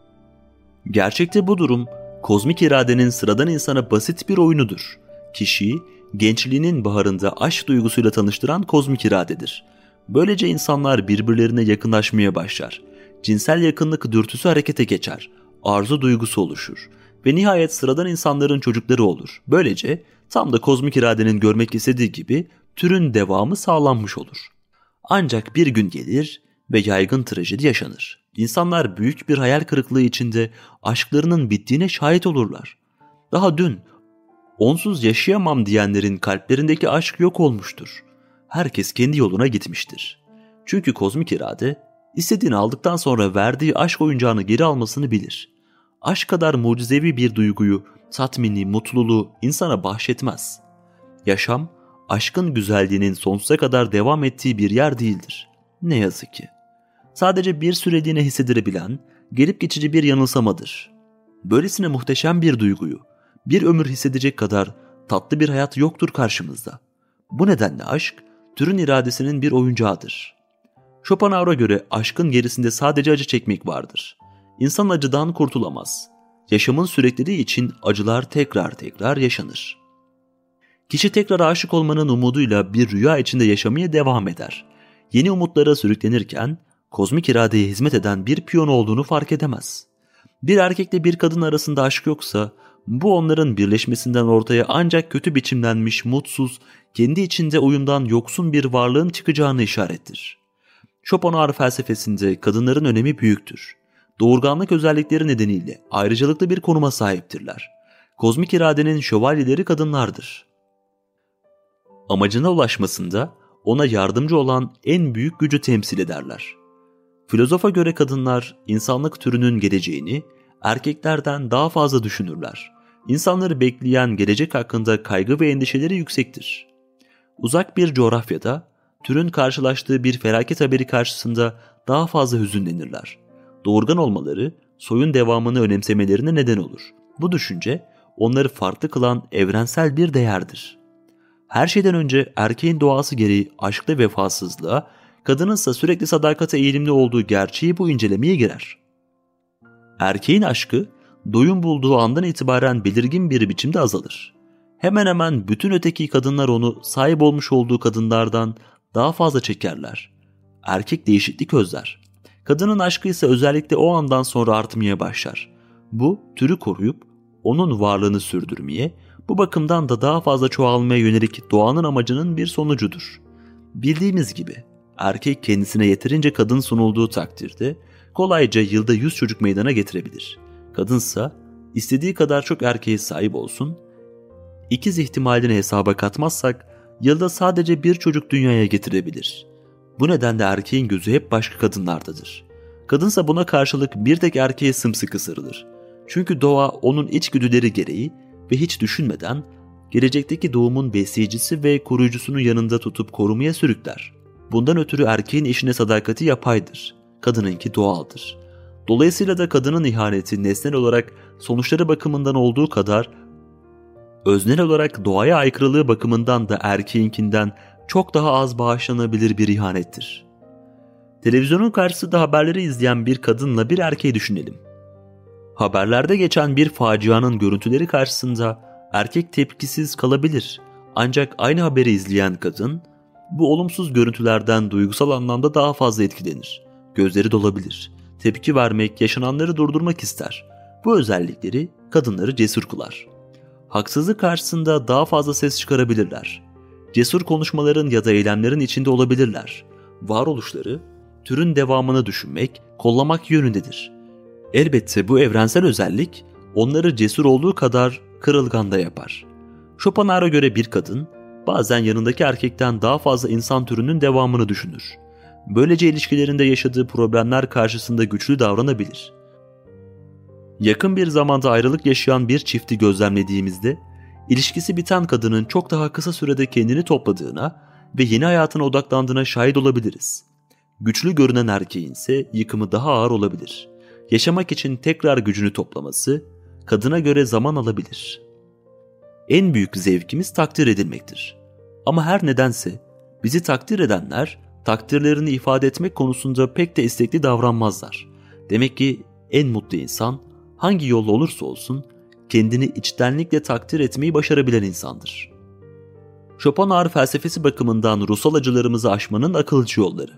Gerçekte bu durum, kozmik iradenin sıradan insana basit bir oyunudur. Kişiyi, gençliğinin baharında aşk duygusuyla tanıştıran kozmik iradedir. Böylece insanlar birbirlerine yakınlaşmaya başlar. Cinsel yakınlık dürtüsü harekete geçer. Arzu duygusu oluşur. Ve nihayet sıradan insanların çocukları olur. Böylece tam da kozmik iradenin görmek istediği gibi türün devamı sağlanmış olur. Ancak bir gün gelir ve yaygın trajedi yaşanır. İnsanlar büyük bir hayal kırıklığı içinde aşklarının bittiğine şahit olurlar. Daha dün onsuz yaşayamam diyenlerin kalplerindeki aşk yok olmuştur. Herkes kendi yoluna gitmiştir. Çünkü kozmik irade, istediğini aldıktan sonra verdiği aşk oyuncağını geri almasını bilir. Aşk kadar mucizevi bir duyguyu, tatmini, mutluluğu insana bahşetmez. Yaşam, aşkın güzelliğinin sonsuza kadar devam ettiği bir yer değildir. Ne yazık ki. Sadece bir süreliğine hissedilebilen, gelip geçici bir yanılsamadır. Böylesine muhteşem bir duyguyu, bir ömür hissedecek kadar tatlı bir hayat yoktur karşımızda. Bu nedenle aşk, türün iradesinin bir oyuncağıdır. Schopenhauer'a göre aşkın gerisinde sadece acı çekmek vardır. İnsan acıdan kurtulamaz. Yaşamın sürekliliği için acılar tekrar tekrar yaşanır. Kişi tekrar aşık olmanın umuduyla bir rüya içinde yaşamaya devam eder. Yeni umutlara sürüklenirken, kozmik iradeye hizmet eden bir piyon olduğunu fark edemez. Bir erkekle bir kadın arasında aşk yoksa, bu onların birleşmesinden ortaya ancak kötü biçimlenmiş, mutsuz, kendi içinde uyumdan yoksun bir varlığın çıkacağını işarettir. Schopenhauer felsefesinde kadınların önemi büyüktür. Doğurganlık özellikleri nedeniyle ayrıcalıklı bir konuma sahiptirler. Kozmik iradenin şövalyeleri kadınlardır. Amacına ulaşmasında ona yardımcı olan en büyük gücü temsil ederler. Filozofa göre kadınlar insanlık türünün geleceğini erkeklerden daha fazla düşünürler. İnsanları bekleyen gelecek hakkında kaygı ve endişeleri yüksektir. Uzak bir coğrafyada türün karşılaştığı bir felaket haberi karşısında daha fazla hüzünlenirler. Doğurgan olmaları soyun devamını önemsemelerine neden olur. Bu düşünce onları farklı kılan evrensel bir değerdir. Her şeyden önce erkeğin doğası gereği aşkta vefasızlığa, kadınınsa sürekli sadakate eğilimli olduğu gerçeği bu incelemeye girer. Erkeğin aşkı doyum bulduğu andan itibaren belirgin bir biçimde azalır. Hemen hemen bütün öteki kadınlar onu sahip olmuş olduğu kadınlardan daha fazla çekerler. Erkek değişiklik özler. Kadının aşkı ise özellikle o andan sonra artmaya başlar. Bu türü koruyup onun varlığını sürdürmeye, bu bakımdan da daha fazla çoğalmaya yönelik doğanın amacının bir sonucudur. Bildiğimiz gibi erkek kendisine yeterince kadın sunulduğu takdirde kolayca yılda yüz çocuk meydana getirebilir. Kadınsa istediği kadar çok erkeğe sahip olsun, ikiz ihtimalini hesaba katmazsak yılda sadece bir çocuk dünyaya getirebilir. Bu nedenle erkeğin gözü hep başka kadınlardadır. Kadınsa buna karşılık bir tek erkeğe sımsıkı sarılır. Çünkü doğa onun içgüdüleri gereği ve hiç düşünmeden gelecekteki doğumun besleyicisi ve koruyucusunu yanında tutup korumaya sürükler. Bundan ötürü erkeğin eşine sadakati yapaydır, kadınınki doğaldır. Dolayısıyla da kadının ihaneti nesnel olarak sonuçları bakımından olduğu kadar öznel olarak doğaya aykırılığı bakımından da erkeğinkinden çok daha az bağışlanabilir bir ihanettir. Televizyonun karşısında haberleri izleyen bir kadınla bir erkeği düşünelim. Haberlerde geçen bir facianın görüntüleri karşısında erkek tepkisiz kalabilir. Ancak aynı haberi izleyen kadın bu olumsuz görüntülerden duygusal anlamda daha fazla etkilenir. Gözleri dolabilir. Tepki vermek, yaşananları durdurmak ister. Bu özellikleri kadınları cesur kılar. Haksızlık karşısında daha fazla ses çıkarabilirler. Cesur konuşmaların ya da eylemlerin içinde olabilirler. Varoluşları, türün devamını düşünmek, kollamak yönündedir. Elbette bu evrensel özellik onları cesur olduğu kadar kırılgan da yapar. Schopenhauer'a göre bir kadın bazen yanındaki erkekten daha fazla insan türünün devamını düşünür. Böylece ilişkilerinde yaşadığı problemler karşısında güçlü davranabilir. Yakın bir zamanda ayrılık yaşayan bir çifti gözlemlediğimizde ilişkisi biten kadının çok daha kısa sürede kendini topladığına ve yeni hayatına odaklandığına şahit olabiliriz. Güçlü görünen erkeğin ise yıkımı daha ağır olabilir. Yaşamak için tekrar gücünü toplaması kadına göre zaman alabilir. En büyük zevkimiz takdir edilmektir. Ama her nedense bizi takdir edenler takdirlerini ifade etmek konusunda pek de istekli davranmazlar. Demek ki en mutlu insan hangi yolla olursa olsun kendini içtenlikle takdir etmeyi başarabilen insandır. Schopenhauer felsefesi bakımından ruhsal acılarımızı aşmanın akılcı yolları.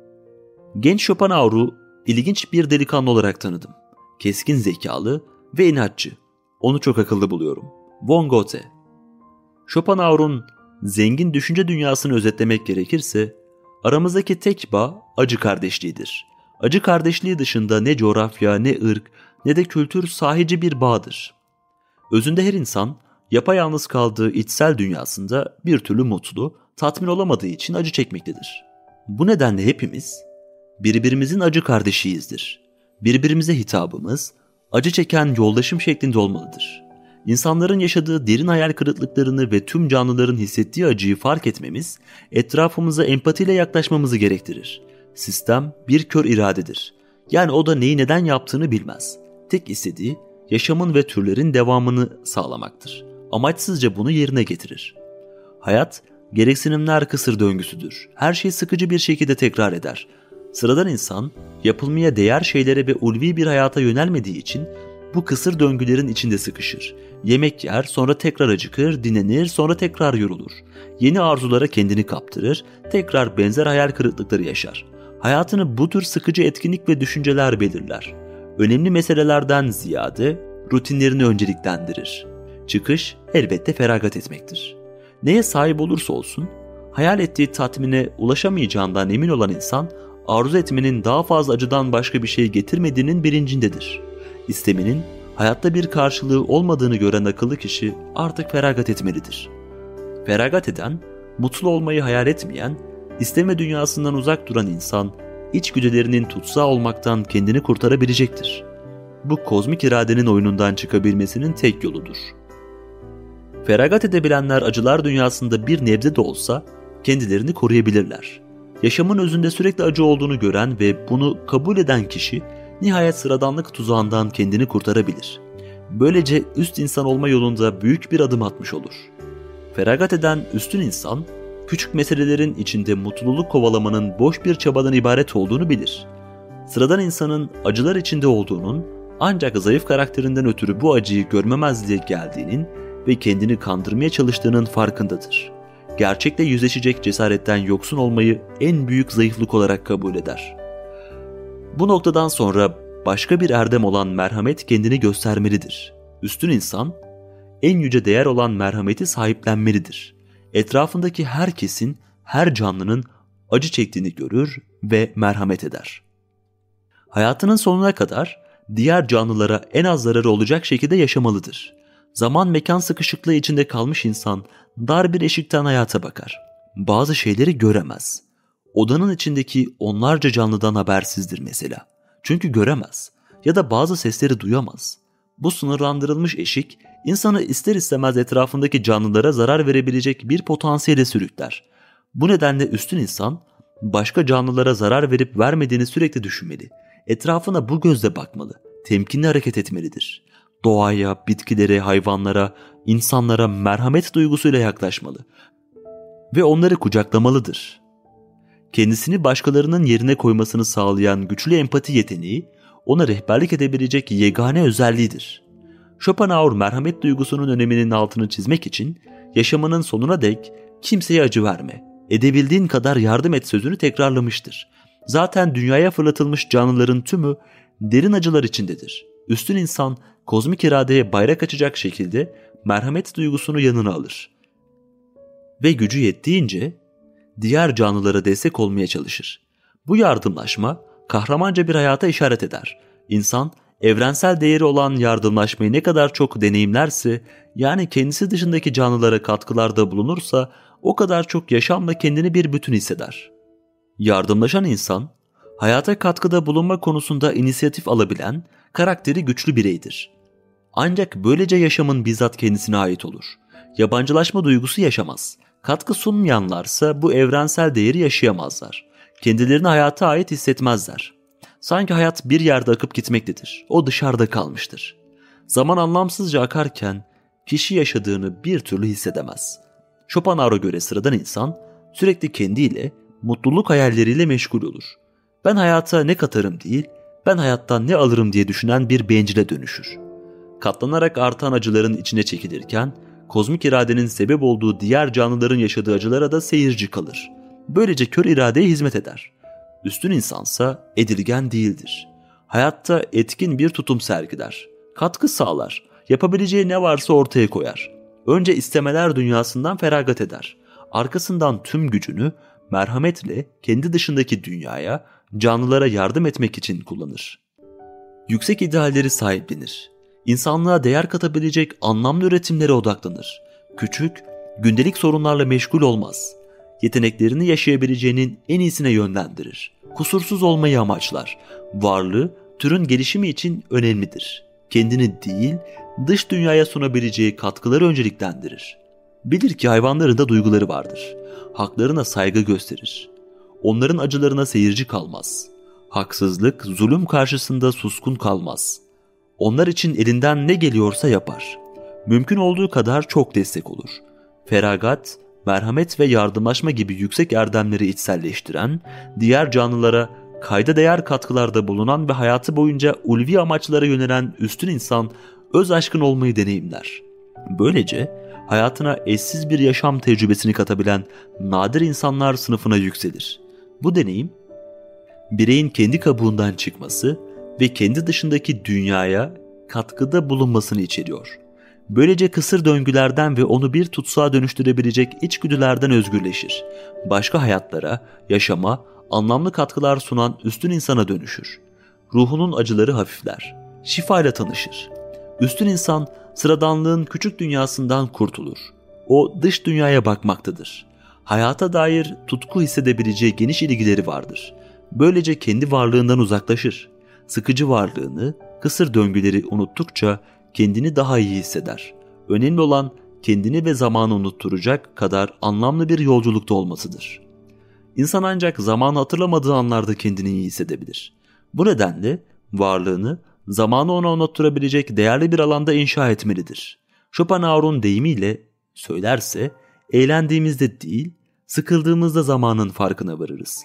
Genç Schopenhauer'u ilginç bir delikanlı olarak tanıdım. Keskin zekalı ve inatçı. Onu çok akıllı buluyorum. Von Goethe. Schopenhauer'un zengin düşünce dünyasını özetlemek gerekirse, aramızdaki tek bağ acı kardeşliğidir. Acı kardeşliği dışında ne coğrafya, ne ırk, ne de kültür sahici bir bağdır. Özünde her insan yapayalnız kaldığı içsel dünyasında bir türlü mutlu, tatmin olamadığı için acı çekmektedir. Bu nedenle hepimiz birbirimizin acı kardeşiyizdir. Birbirimize hitabımız acı çeken yoldaşım şeklinde olmalıdır. İnsanların yaşadığı derin hayal kırıklıklarını ve tüm canlıların hissettiği acıyı fark etmemiz, etrafımıza empatiyle yaklaşmamızı gerektirir. Sistem bir kör iradedir. Yani o da neyi neden yaptığını bilmez. Tek istediği yaşamın ve türlerin devamını sağlamaktır. Amaçsızca bunu yerine getirir. Hayat, gereksinimler kısır döngüsüdür. Her şey sıkıcı bir şekilde tekrar eder. Sıradan insan, yapılmaya değer şeylere ve ulvi bir hayata yönelmediği için bu kısır döngülerin içinde sıkışır. Yemek yer, sonra tekrar acıkır, dinlenir, sonra tekrar yorulur. Yeni arzulara kendini kaptırır, tekrar benzer hayal kırıklıkları yaşar. Hayatını bu tür sıkıcı etkinlik ve düşünceler belirler. Önemli meselelerden ziyade rutinlerini önceliklendirir. Çıkış elbette feragat etmektir. Neye sahip olursa olsun, hayal ettiği tatmine ulaşamayacağından emin olan insan, arzu etmenin daha fazla acıdan başka bir şey getirmediğinin bilincindedir. İsteminin hayatta bir karşılığı olmadığını gören akıllı kişi artık feragat etmelidir. Feragat eden, mutlu olmayı hayal etmeyen, isteme dünyasından uzak duran insan, içgüdülerinin tutsağı olmaktan kendini kurtarabilecektir. bu kozmik iradenin oyunundan çıkabilmesinin tek yoludur. Feragat edebilenler acılar dünyasında bir nebze de olsa kendilerini koruyabilirler. Yaşamın özünde sürekli acı olduğunu gören ve bunu kabul eden kişi nihayet sıradanlık tuzağından kendini kurtarabilir. Böylece üst insan olma yolunda büyük bir adım atmış olur. Feragat eden üstün insan, küçük meselelerin içinde mutluluk kovalamanın boş bir çabadan ibaret olduğunu bilir. Sıradan insanın acılar içinde olduğunun, ancak zayıf karakterinden ötürü bu acıyı görmemezliğe geldiğinin ve kendini kandırmaya çalıştığının farkındadır. Gerçekle yüzleşecek cesaretten yoksun olmayı en büyük zayıflık olarak kabul eder. Bu noktadan sonra başka bir erdem olan merhamet kendini göstermelidir. Üstün insan, en yüce değer olan merhameti sahiplenmelidir. Etrafındaki herkesin, her canlının acı çektiğini görür ve merhamet eder. Hayatının sonuna kadar diğer canlılara en az zararı olacak şekilde yaşamalıdır. Zaman mekan sıkışıklığı içinde kalmış insan dar bir eşikten hayata bakar. Bazı şeyleri göremez. Odanın içindeki onlarca canlıdan habersizdir mesela. Çünkü göremez ya da bazı sesleri duyamaz. Bu sınırlandırılmış eşik insanı ister istemez etrafındaki canlılara zarar verebilecek bir potansiyele sürükler. Bu nedenle üstün insan başka canlılara zarar verip vermediğini sürekli düşünmeli. Etrafına bu gözle bakmalı, temkinli hareket etmelidir. Doğaya, bitkilere, hayvanlara, insanlara merhamet duygusuyla yaklaşmalı ve onları kucaklamalıdır. Kendisini başkalarının yerine koymasını sağlayan güçlü empati yeteneği ona rehberlik edebilecek yegane özelliğidir. Schopenhauer merhamet duygusunun öneminin altını çizmek için yaşamının sonuna dek kimseye acı verme, edebildiğin kadar yardım et sözünü tekrarlamıştır. Zaten dünyaya fırlatılmış canlıların tümü derin acılar içindedir. Üstün insan kozmik iradeye bayrak açacak şekilde merhamet duygusunu yanına alır ve gücü yettiğince diğer canlılara destek olmaya çalışır. Bu yardımlaşma kahramanca bir hayata işaret eder. İnsan evrensel değeri olan yardımlaşmayı ne kadar çok deneyimlerse, yani kendisi dışındaki canlılara katkılarda bulunursa o kadar çok yaşamla kendini bir bütün hisseder. Yardımlaşan insan, hayata katkıda bulunma konusunda inisiyatif alabilen, karakteri güçlü bireydir. Ancak böylece yaşamın bizzat kendisine ait olur. Yabancılaşma duygusu yaşamaz. Katkı sunmayanlarsa bu evrensel değeri yaşayamazlar. Kendilerini hayata ait hissetmezler. Sanki hayat bir yerde akıp gitmektedir. O dışarıda kalmıştır. Zaman anlamsızca akarken kişi yaşadığını bir türlü hissedemez. Schopenhauer'a göre sıradan insan sürekli kendiyle, mutluluk hayalleriyle meşgul olur. Ben hayata ne katarım değil, ben hayattan ne alırım diye düşünen bir bencile dönüşür. Katlanarak artan acıların içine çekilirken, kozmik iradenin sebep olduğu diğer canlıların yaşadığı acılara da seyirci kalır. Böylece kör iradeye hizmet eder. Üstün insansa edilgen değildir. Hayatta etkin bir tutum sergiler. Katkı sağlar. Yapabileceği ne varsa ortaya koyar. Önce istemeler dünyasından feragat eder. Arkasından tüm gücünü merhametle kendi dışındaki dünyaya, canlılara yardım etmek için kullanır. Yüksek idealleri sahiplenir. İnsanlığa değer katabilecek anlamlı üretimlere odaklanır. Küçük, gündelik sorunlarla meşgul olmaz. Yeteneklerini yaşayabileceğinin en iyisine yönlendirir. Kusursuz olmayı amaçlar. Varlığı, türün gelişimi için önemlidir. Kendini değil, dış dünyaya sunabileceği katkıları önceliklendirir. Bilir ki hayvanların da duyguları vardır. Haklarına saygı gösterir. Onların acılarına seyirci kalmaz. Haksızlık, zulüm karşısında suskun kalmaz. Onlar için elinden ne geliyorsa yapar. Mümkün olduğu kadar çok destek olur. Feragat, merhamet ve yardımlaşma gibi yüksek erdemleri içselleştiren, diğer canlılara kayda değer katkılarda bulunan ve hayatı boyunca ulvi amaçlara yönelen üstün insan, öz aşkın olmayı deneyimler. Böylece hayatına eşsiz bir yaşam tecrübesini katabilen nadir insanlar sınıfına yükselir. Bu deneyim, bireyin kendi kabuğundan çıkması ve kendi dışındaki dünyaya katkıda bulunmasını içeriyor. Böylece kısır döngülerden ve onu bir tutsağa dönüştürebilecek içgüdülerden özgürleşir. Başka hayatlara, yaşama, anlamlı katkılar sunan üstün insana dönüşür. Ruhunun acıları hafifler. Şifayla tanışır. Üstün insan sıradanlığın küçük dünyasından kurtulur. O dış dünyaya bakmaktadır. Hayata dair tutku hissedebileceği geniş ilgileri vardır. Böylece kendi varlığından uzaklaşır. Sıkıcı varlığını, kısır döngüleri unuttukça kendini daha iyi hisseder. Önemli olan kendini ve zamanı unutturacak kadar anlamlı bir yolculukta olmasıdır. İnsan ancak zamanı hatırlamadığı anlarda kendini iyi hissedebilir. Bu nedenle varlığını zamanı ona unutturabilecek değerli bir alanda inşa etmelidir. Schopenhauer'un deyimiyle söylerse, eğlendiğimizde değil, sıkıldığımızda zamanın farkına varırız.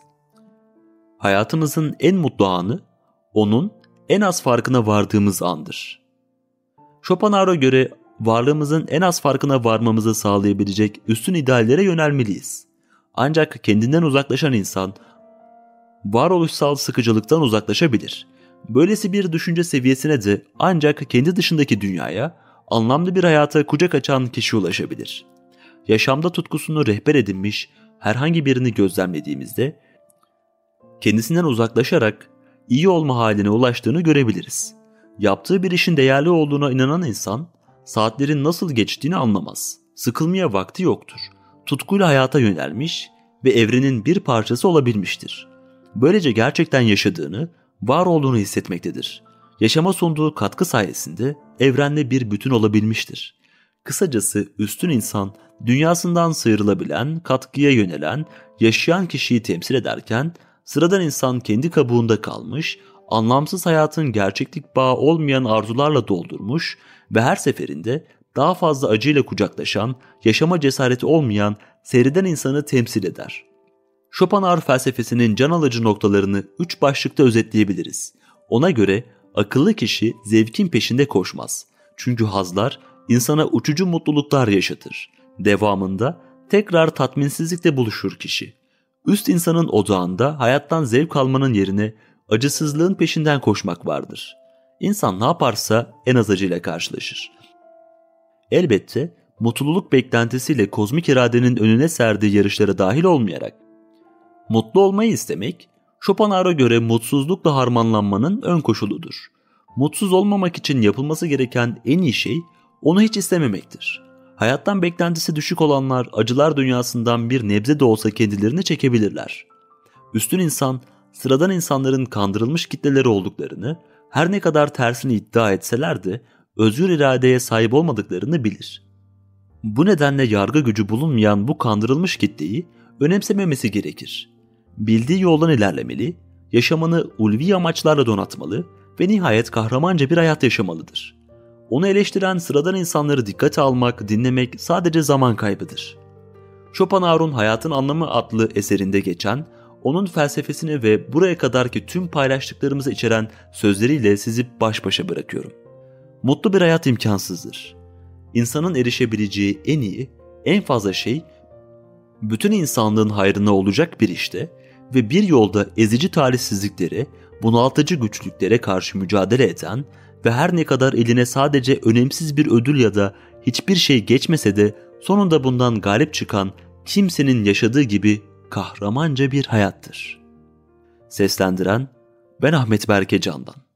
Hayatımızın en mutlu anı, onun en az farkına vardığımız andır. Schopenhauer'a göre varlığımızın en az farkına varmamızı sağlayabilecek üstün ideallere yönelmeliyiz. Ancak kendinden uzaklaşan insan, varoluşsal sıkıcılıktan uzaklaşabilir. Böylesi bir düşünce seviyesine de ancak kendi dışındaki dünyaya, anlamlı bir hayata kucak açan kişi ulaşabilir. Yaşamda tutkusunu rehber edinmiş herhangi birini gözlemlediğimizde, kendisinden uzaklaşarak iyi olma haline ulaştığını görebiliriz. Yaptığı bir işin değerli olduğuna inanan insan, saatlerin nasıl geçtiğini anlamaz. Sıkılmaya vakti yoktur. Tutkuyla hayata yönelmiş ve evrenin bir parçası olabilmiştir. Böylece gerçekten yaşadığını, var olduğunu hissetmektedir. Yaşama sunduğu katkı sayesinde evrenle bir bütün olabilmiştir. Kısacası üstün insan, dünyasından sıyrılabilen, katkıya yönelen, yaşayan kişiyi temsil ederken, sıradan insan kendi kabuğunda kalmış, anlamsız hayatın gerçeklik bağı olmayan arzularla doldurmuş ve her seferinde daha fazla acıyla kucaklaşan, yaşama cesareti olmayan, seyreden insanı temsil eder. Schopenhauer felsefesinin can alıcı noktalarını üç başlıkta özetleyebiliriz. Ona göre akıllı kişi zevkin peşinde koşmaz. Çünkü hazlar insana uçucu mutluluklar yaşatır. Devamında tekrar tatminsizlikle buluşur kişi. Üst insanın odağında hayattan zevk almanın yerine acısızlığın peşinden koşmak vardır. İnsan ne yaparsa en az acıyla karşılaşır. Elbette mutluluk beklentisiyle kozmik iradenin önüne serdiği yarışlara dahil olmayarak, mutlu olmayı istemek, Schopenhauer'a göre mutsuzlukla harmanlanmanın ön koşuludur. Mutsuz olmamak için yapılması gereken en iyi şey, onu hiç istememektir. Hayattan beklentisi düşük olanlar acılar dünyasından bir nebze de olsa kendilerini çekebilirler. Üstün insan, sıradan insanların kandırılmış kitleleri olduklarını, her ne kadar tersini iddia etseler de özgür iradeye sahip olmadıklarını bilir. Bu nedenle yargı gücü bulunmayan bu kandırılmış kitleyi önemsememesi gerekir. Bildiği yoldan ilerlemeli, yaşamını ulvi amaçlarla donatmalı ve nihayet kahramanca bir hayat yaşamalıdır. Onu eleştiren sıradan insanları dikkate almak, dinlemek sadece zaman kaybıdır. Schopenhauer'un Hayatın Anlamı adlı eserinde geçen, onun felsefesini ve buraya kadarki tüm paylaştıklarımızı içeren sözleriyle sizi baş başa bırakıyorum. Mutlu bir hayat imkansızdır. İnsanın erişebileceği en iyi, en fazla şey, bütün insanlığın hayrına olacak bir işte ve bir yolda ezici talihsizliklere, bunaltıcı güçlüklere karşı mücadele eden ve her ne kadar eline sadece önemsiz bir ödül ya da hiçbir şey geçmese de sonunda bundan galip çıkan kimsenin yaşadığı gibi kahramanca bir hayattır. Seslendiren ben Ahmet Berke Candan.